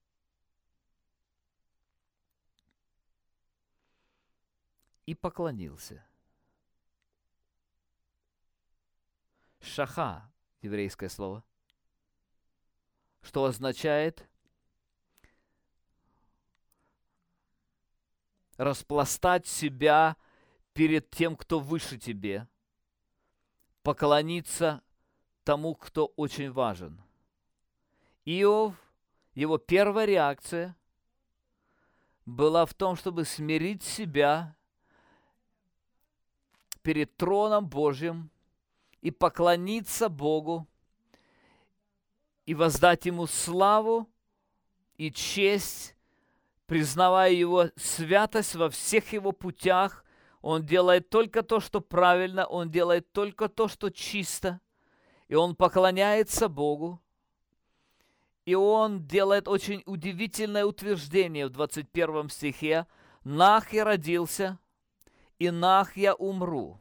И поклонился. Шаха, еврейское слово, что означает распластать себя перед тем, кто выше тебе, поклониться тому, кто очень важен. Иов, его первая реакция была в том, чтобы смирить себя перед троном Божьим и поклониться Богу, и воздать Ему славу и честь, признавая Его святость во всех Его путях. Он делает только то, что правильно, Он делает только то, что чисто, и Он поклоняется Богу. И Он делает очень удивительное утверждение в двадцать первом стихе: «Нах я родился, и нах я умру.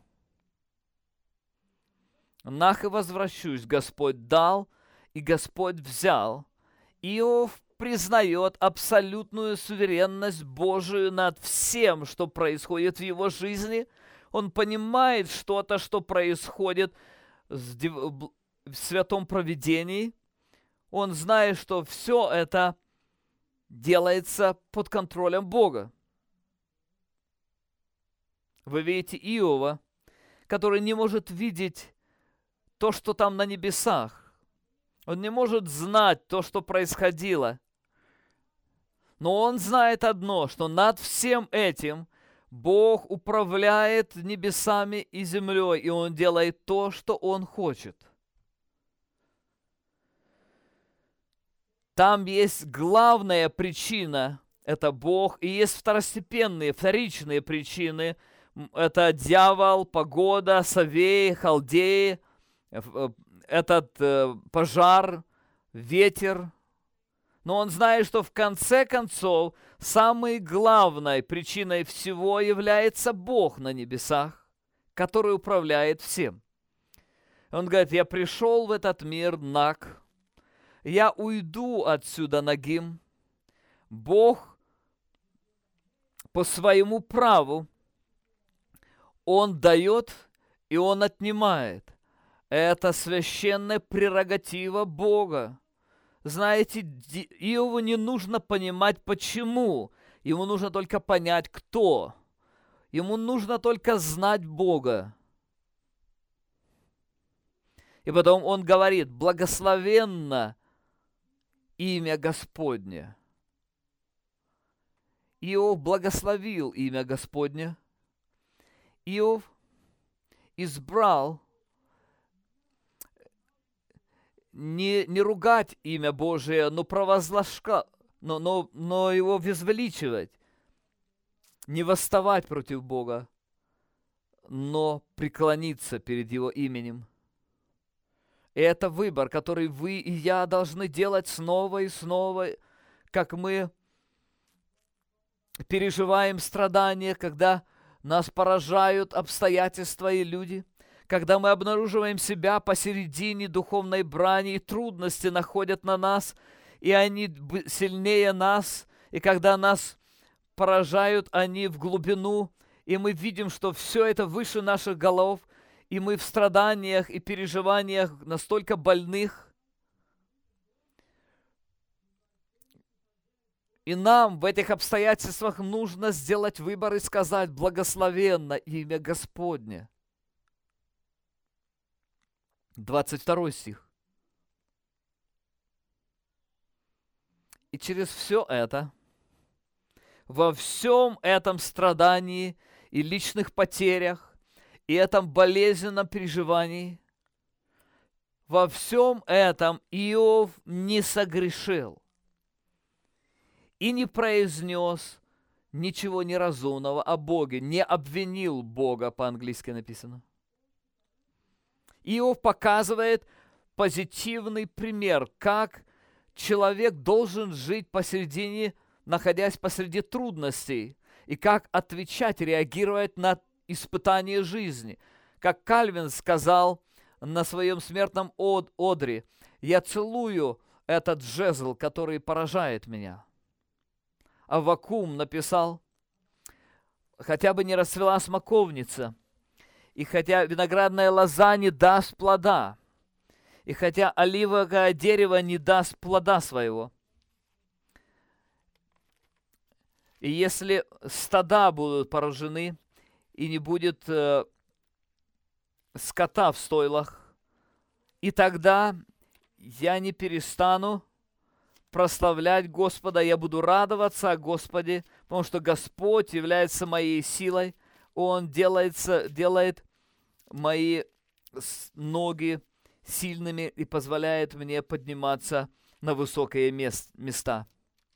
Нах и возвращусь, Господь дал, и Господь взял». Иов признает абсолютную суверенность Божию над всем, что происходит в его жизни. Он понимает что-то, что происходит в святом провидении. Он знает, что все это делается под контролем Бога. Вы видите Иова, который не может видеть то, что там на небесах. Он не может знать то, что происходило. Но он знает одно, что над всем этим Бог управляет небесами и землей, и Он делает то, что Он хочет. Там есть главная причина, это Бог, и есть второстепенные, вторичные причины. Это дьявол, погода, совеи, халдеи, этот э, пожар, ветер. Но он знает, что в конце концов самой главной причиной всего является Бог на небесах, который управляет всем. Он говорит: я пришел в этот мир наг, я уйду отсюда нагим. Бог по своему праву, Он дает и Он отнимает. Это священная прерогатива Бога. знаете, Иову не нужно понимать, почему. Ему нужно только понять, кто. Ему нужно только знать Бога. И потом он говорит: благословенно имя Господне. Иов благословил имя Господне. Иов избрал не, не ругать имя Божие, но провозглашать, но, но, но его возвеличивать, не восставать против Бога, но преклониться перед Его именем. И это выбор, который вы и я должны делать снова и снова, как мы переживаем страдания, когда нас поражают обстоятельства и люди, когда мы обнаруживаем себя посередине духовной брани, и трудности находят на нас, и они сильнее нас, и когда нас поражают они в глубину, и мы видим, что все это выше наших голов, и мы в страданиях и переживаниях настолько больных. И нам в этих обстоятельствах нужно сделать выбор и сказать: благословенно имя Господне. двадцать второй стих. И через все это, во всем этом страдании и личных потерях, и этом болезненном переживании, во всем этом Иов не согрешил и не произнес ничего неразумного о Боге, не обвинил Бога, по-английски написано. Иов показывает позитивный пример, как человек должен жить посередине, находясь посреди трудностей, и как отвечать, реагировать на испытания жизни. Как Кальвин сказал на своем смертном одре: «Я целую этот жезл, который поражает меня». Аввакум написал: «Хотя бы не расцвела смоковница, и хотя виноградная лоза не даст плода, и хотя оливковое дерево не даст плода своего, и если стада будут поражены, и не будет э, скота в стойлах, и тогда я не перестану прославлять Господа, я буду радоваться о Господе, потому что Господь является моей силой, Он делается, делает мои ноги сильными и позволяет мне подниматься на высокие мест, места».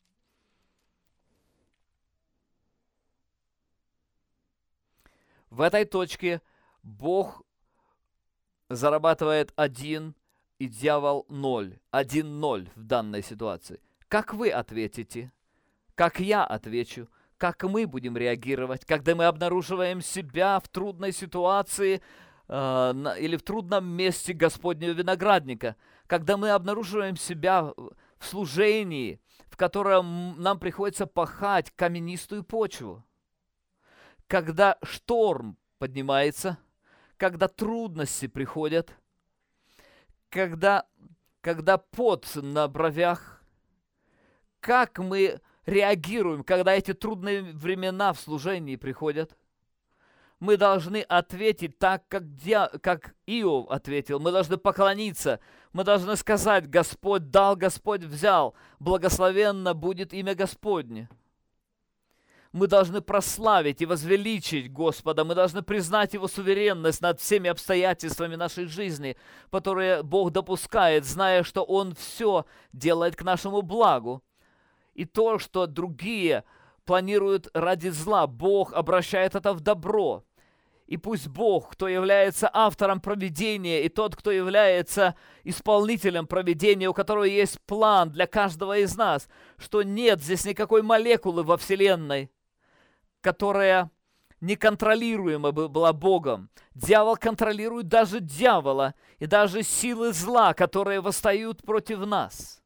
В этой точке Бог зарабатывает один, и дьявол ноль. Один-ноль в данной ситуации. Как вы ответите? Как я отвечу? Как мы будем реагировать, когда мы обнаруживаем себя в трудной ситуации э, на, или в трудном месте Господнего виноградника? Когда мы обнаруживаем себя в служении, в котором нам приходится пахать каменистую почву? Когда шторм поднимается, когда трудности приходят, когда, когда пот на бровях, как мы реагируем, когда эти трудные времена в служении приходят? Мы должны ответить так, как, Ди... как Иов ответил. Мы должны поклониться. Мы должны сказать: Господь дал, Господь взял. Благословенно будет имя Господне. Мы должны прославить и возвеличить Господа. Мы должны признать Его суверенность над всеми обстоятельствами нашей жизни, которые Бог допускает, зная, что Он все делает к нашему благу. И то, что другие планируют ради зла, Бог обращает это в добро. И пусть Бог, кто является автором провидения, и тот, кто является исполнителем провидения, у которого есть план для каждого из нас, что нет здесь никакой молекулы во Вселенной, которая неконтролируема была Богом. Дьявол контролирует даже дьявола и даже силы зла, которые восстают против нас.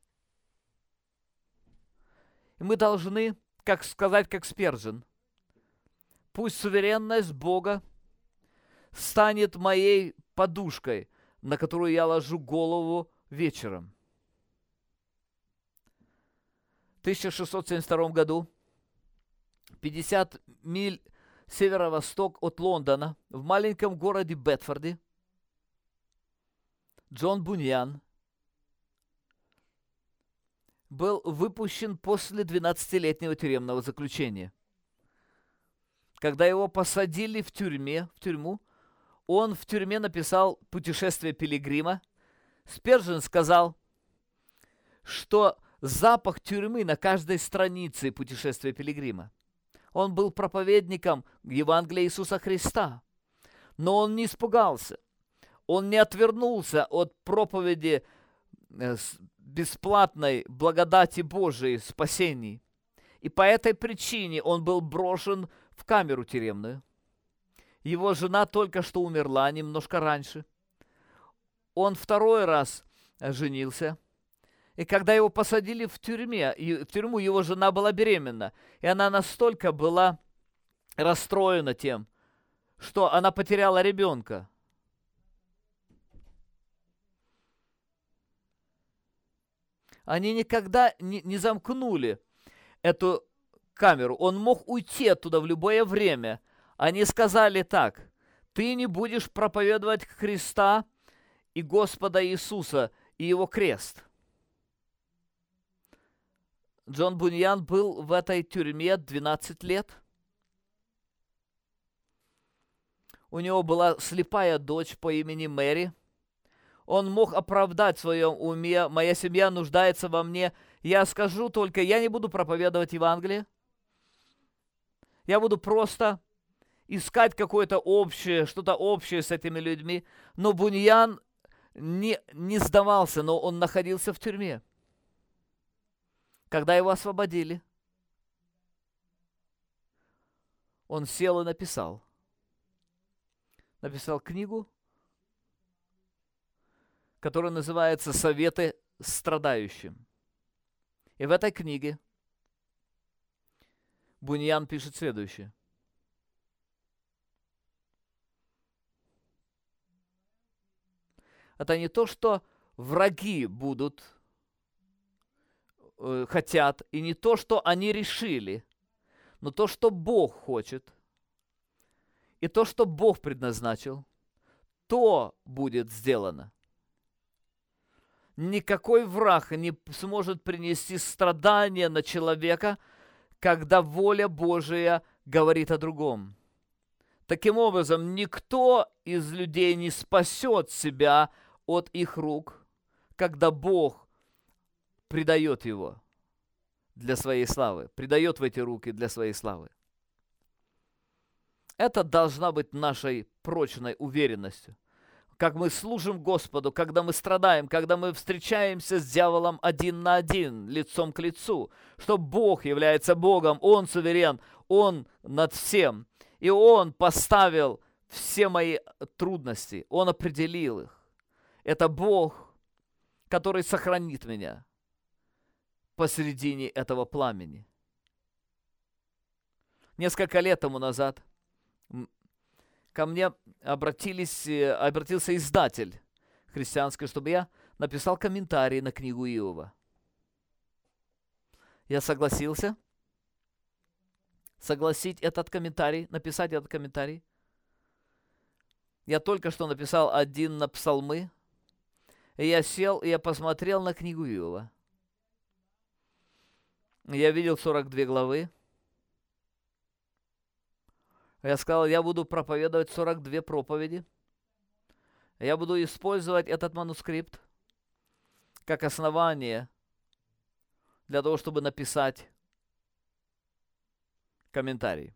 И мы должны, как сказать, как Спержин: пусть суверенность Бога станет моей подушкой, на которую я ложу голову вечером. в тысяча шестьсот семьдесят втором году, пятьдесят миль северо-восток от Лондона, в маленьком городе Бетфорде, Джон Буньян был выпущен после двенадцатилетнего тюремного заключения. Когда его посадили в тюрьме, в тюрьму, он в тюрьме написал «Путешествие пилигрима». Спержен сказал, что запах тюрьмы на каждой странице «Путешествия пилигрима». Он был проповедником Евангелия Иисуса Христа, но он не испугался. Он не отвернулся от проповеди бесплатной благодати Божией спасений. И по этой причине он был брошен в камеру тюремную. Его жена только что умерла немножко раньше. Он второй раз женился. И когда его посадили в тюрьме, в тюрьму, его жена была беременна. И она настолько была расстроена тем, что она потеряла ребенка. Они никогда не, не замкнули эту камеру. Он мог уйти оттуда в любое время. Они сказали так: ты не будешь проповедовать Христа и Господа Иисуса и Его крест. Джон Буньян был в этой тюрьме двенадцать лет. У него была слепая дочь по имени Мэри. Он мог оправдать в своем уме: моя семья нуждается во мне. Я скажу только, я не буду проповедовать Евангелие. Я буду просто искать какое-то общее, что-то общее с этими людьми. Но Буньян не, не сдавался, но он находился в тюрьме. Когда его освободили, он сел и написал. Написал книгу, которая называется «Советы страдающим». И в этой книге Буньян пишет следующее. Это не то, что враги будут, э, хотят, и не то, что они решили, но то, что Бог хочет, и то, что Бог предназначил, то будет сделано. Никакой враг не сможет принести страдания на человека, когда воля Божия говорит о другом. Таким образом, никто из людей не спасет себя от их рук, когда Бог предает его для своей славы, предает в эти руки для своей славы. Это должна быть нашей прочной уверенностью. Как мы служим Господу, когда мы страдаем, когда мы встречаемся с дьяволом один на один, лицом к лицу, что Бог является Богом, Он суверен, Он над всем. И Он поставил все мои трудности, Он определил их. Это Бог, который сохранит меня посередине этого пламени. Несколько лет тому назад ко мне обратились, обратился издатель христианский, чтобы я написал комментарий на книгу Иова. Я согласился согласить этот комментарий, написать этот комментарий. Я только что написал один на псалмы, и я сел, и я посмотрел на книгу Иова. Я видел сорок две главы. Я сказал, я буду проповедовать сорок две проповеди. Я буду использовать этот манускрипт как основание для того, чтобы написать комментарий.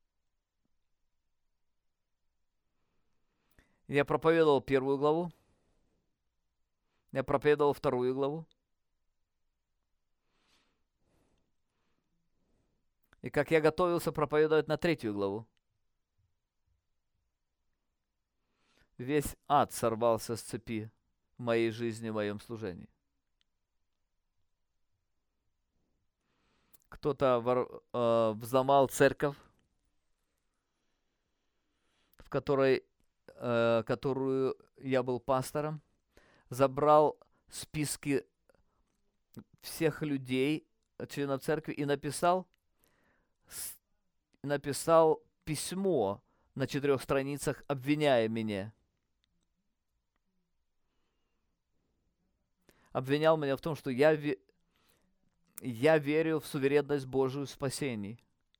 Я проповедовал первую главу. Я проповедовал вторую главу. И как я готовился проповедовать на третью главу, весь ад сорвался с цепи в моей жизни, в моем служении. Кто-то вор, э, взломал церковь, в которой, э, которую я был пастором, забрал списки всех людей, членов церкви и написал, написал письмо на четырех страницах, обвиняя меня. Обвинял меня в том, что я, ве... я верю в суверенность Божию в спасении.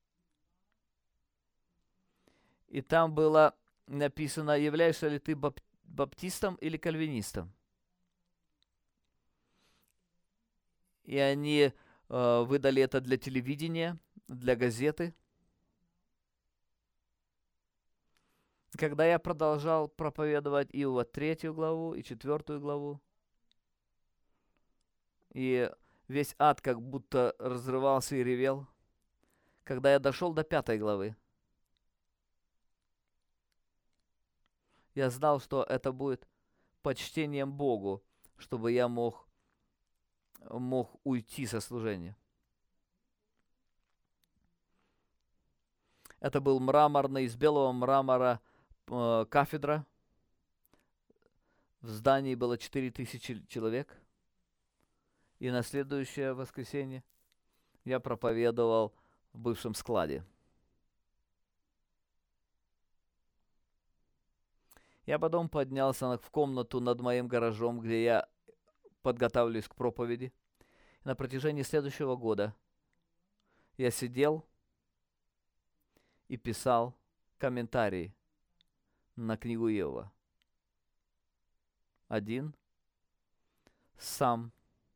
И там было написано, являешься ли ты бап... баптистом или кальвинистом. И они э, выдали это для телевидения, для газеты. Когда я продолжал проповедовать Иова третью главу и четвертую главу, и весь ад как будто разрывался и ревел, когда я дошел до пятой главы, я знал, что это будет почтением Богу, чтобы я мог, мог уйти со служения. Это был мраморный, из белого мрамора э, кафедра. В здании было четыре тысячи человек. И на следующее воскресенье я проповедовал в бывшем складе. Я потом поднялся в комнату над моим гаражом, где я подготавливаюсь к проповеди. И на протяжении следующего года я сидел и писал комментарии на книгу Иова. Один, сам.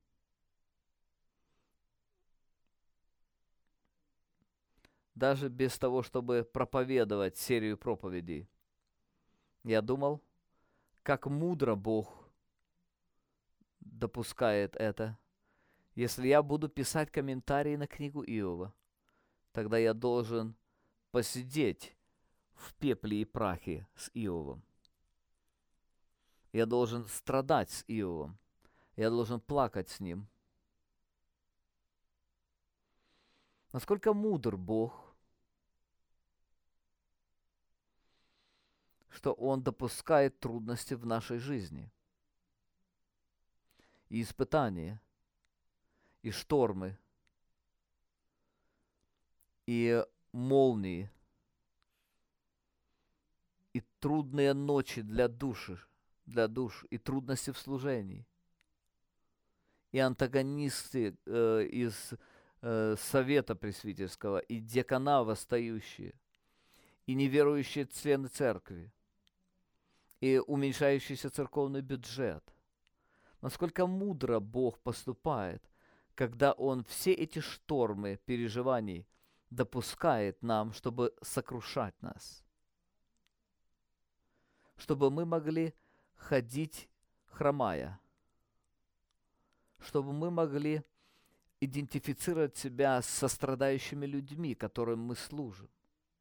Даже без того, чтобы проповедовать серию проповедей. Я думал, как мудро Бог допускает это. Если я буду писать комментарии на книгу Иова, тогда я должен посидеть в пепле и прахе с Иовом. Я должен страдать с Иовом. Я должен плакать с ним. Насколько мудр Бог, что Он допускает трудности в нашей жизни. И испытания, и штормы, и молнии, и трудные ночи для души, для душ, и трудности в служении, и антагонисты э, из э, совета пресвитерского, и диакона восстающие, и неверующие члены церкви, и уменьшающийся церковный бюджет. Насколько мудро Бог поступает, когда Он все эти штормы переживаний допускает нам, чтобы сокрушать нас. Чтобы мы могли ходить хромая. Чтобы мы могли идентифицировать себя с сострадающими людьми, которым мы служим.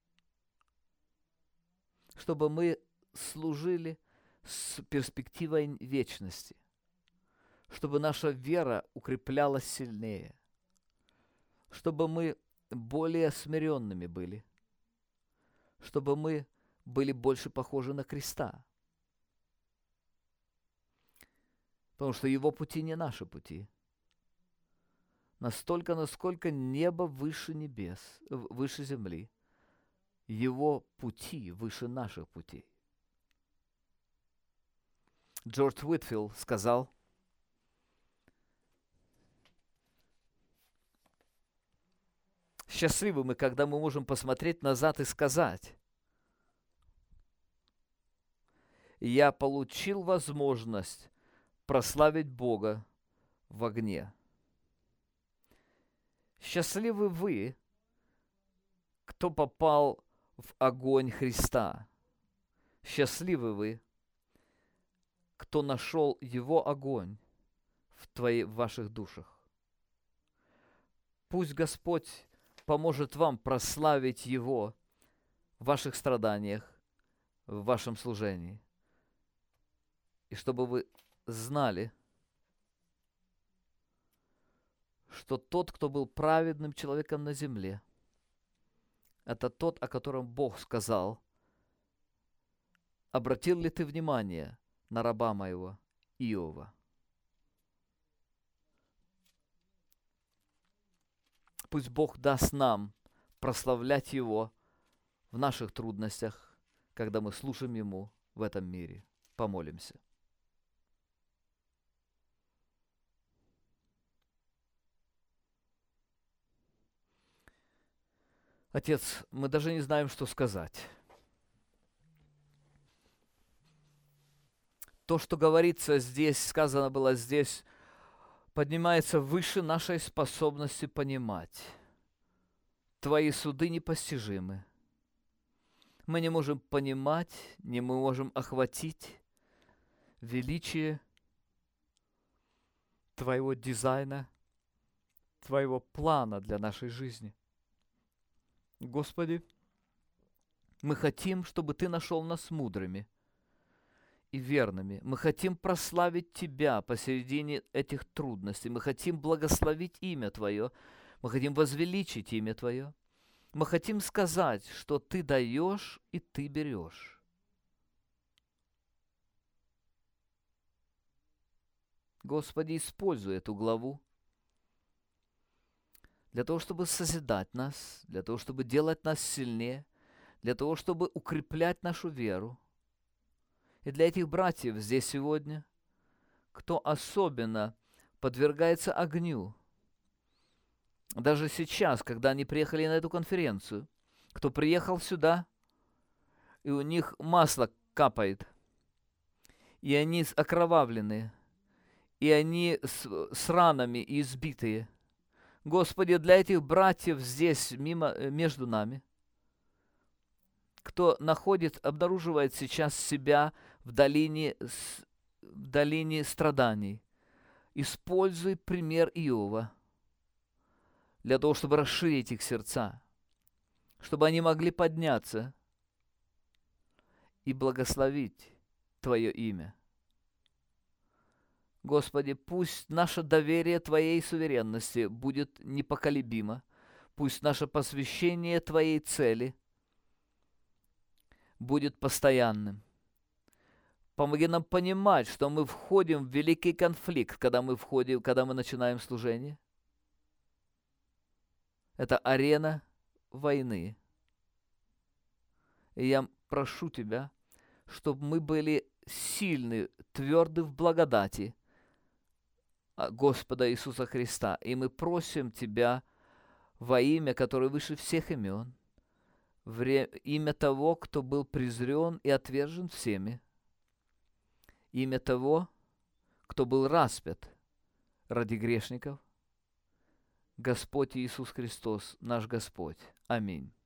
Чтобы мы служили с перспективой вечности. Чтобы наша вера укреплялась сильнее. Чтобы мы более смиренными были. Чтобы мы были больше похожи на Христа. Потому что Его пути не наши пути. Настолько, насколько небо выше небес, выше земли. Его пути выше наших путей. Джордж Уитфилд сказал: счастливы мы, когда мы можем посмотреть назад и сказать: я получил возможность прославить Бога в огне. Счастливы вы, кто попал в огонь Христа. Счастливы вы, кто нашел Его огонь в, твоей, в ваших душах. Пусть Господь поможет вам прославить Его в ваших страданиях, в вашем служении. И чтобы вы знали, что тот, кто был праведным человеком на земле, это тот, о котором Бог сказал: обратил ли ты внимание на раба моего Иова? Пусть Бог даст нам прославлять Его в наших трудностях, когда мы служим Ему в этом мире. Помолимся. Отец, мы даже не знаем, что сказать. То, что говорится здесь, сказано было здесь, поднимается выше нашей способности понимать. Твои суды непостижимы. Мы не можем понимать, не мы можем охватить величие Твоего дизайна, Твоего плана для нашей жизни. Господи, мы хотим, чтобы Ты нашел нас мудрыми и верными. Мы хотим прославить Тебя посередине этих трудностей. Мы хотим благословить имя Твое. Мы хотим возвеличить имя Твое. Мы хотим сказать, что Ты даешь и Ты берешь. Господи, используй эту главу для того, чтобы созидать нас, для того, чтобы делать нас сильнее, для того, чтобы укреплять нашу веру. И для этих братьев здесь сегодня, кто особенно подвергается огню, даже сейчас, когда они приехали на эту конференцию, кто приехал сюда, и у них масло капает, и они окровавленные, и они с, с ранами и избитые. Господи, для этих братьев здесь, мимо, между нами, кто находит, обнаруживает сейчас себя в долине, в долине страданий, используй пример Иова для того, чтобы расширить их сердца, чтобы они могли подняться и благословить Твое имя. Господи, пусть наше доверие Твоей суверенности будет непоколебимо, пусть наше посвящение Твоей цели будет постоянным. Помоги нам понимать, что мы входим в великий конфликт, когда мы входим, когда мы начинаем служение. Это арена войны. И я прошу Тебя, чтобы мы были сильны, тверды в благодати Господа Иисуса Христа. И мы просим Тебя во имя, которое выше всех имен, имя того, кто был презрен и отвержен всеми, имя того, кто был распят ради грешников, Господь Иисус Христос, наш Господь. Аминь.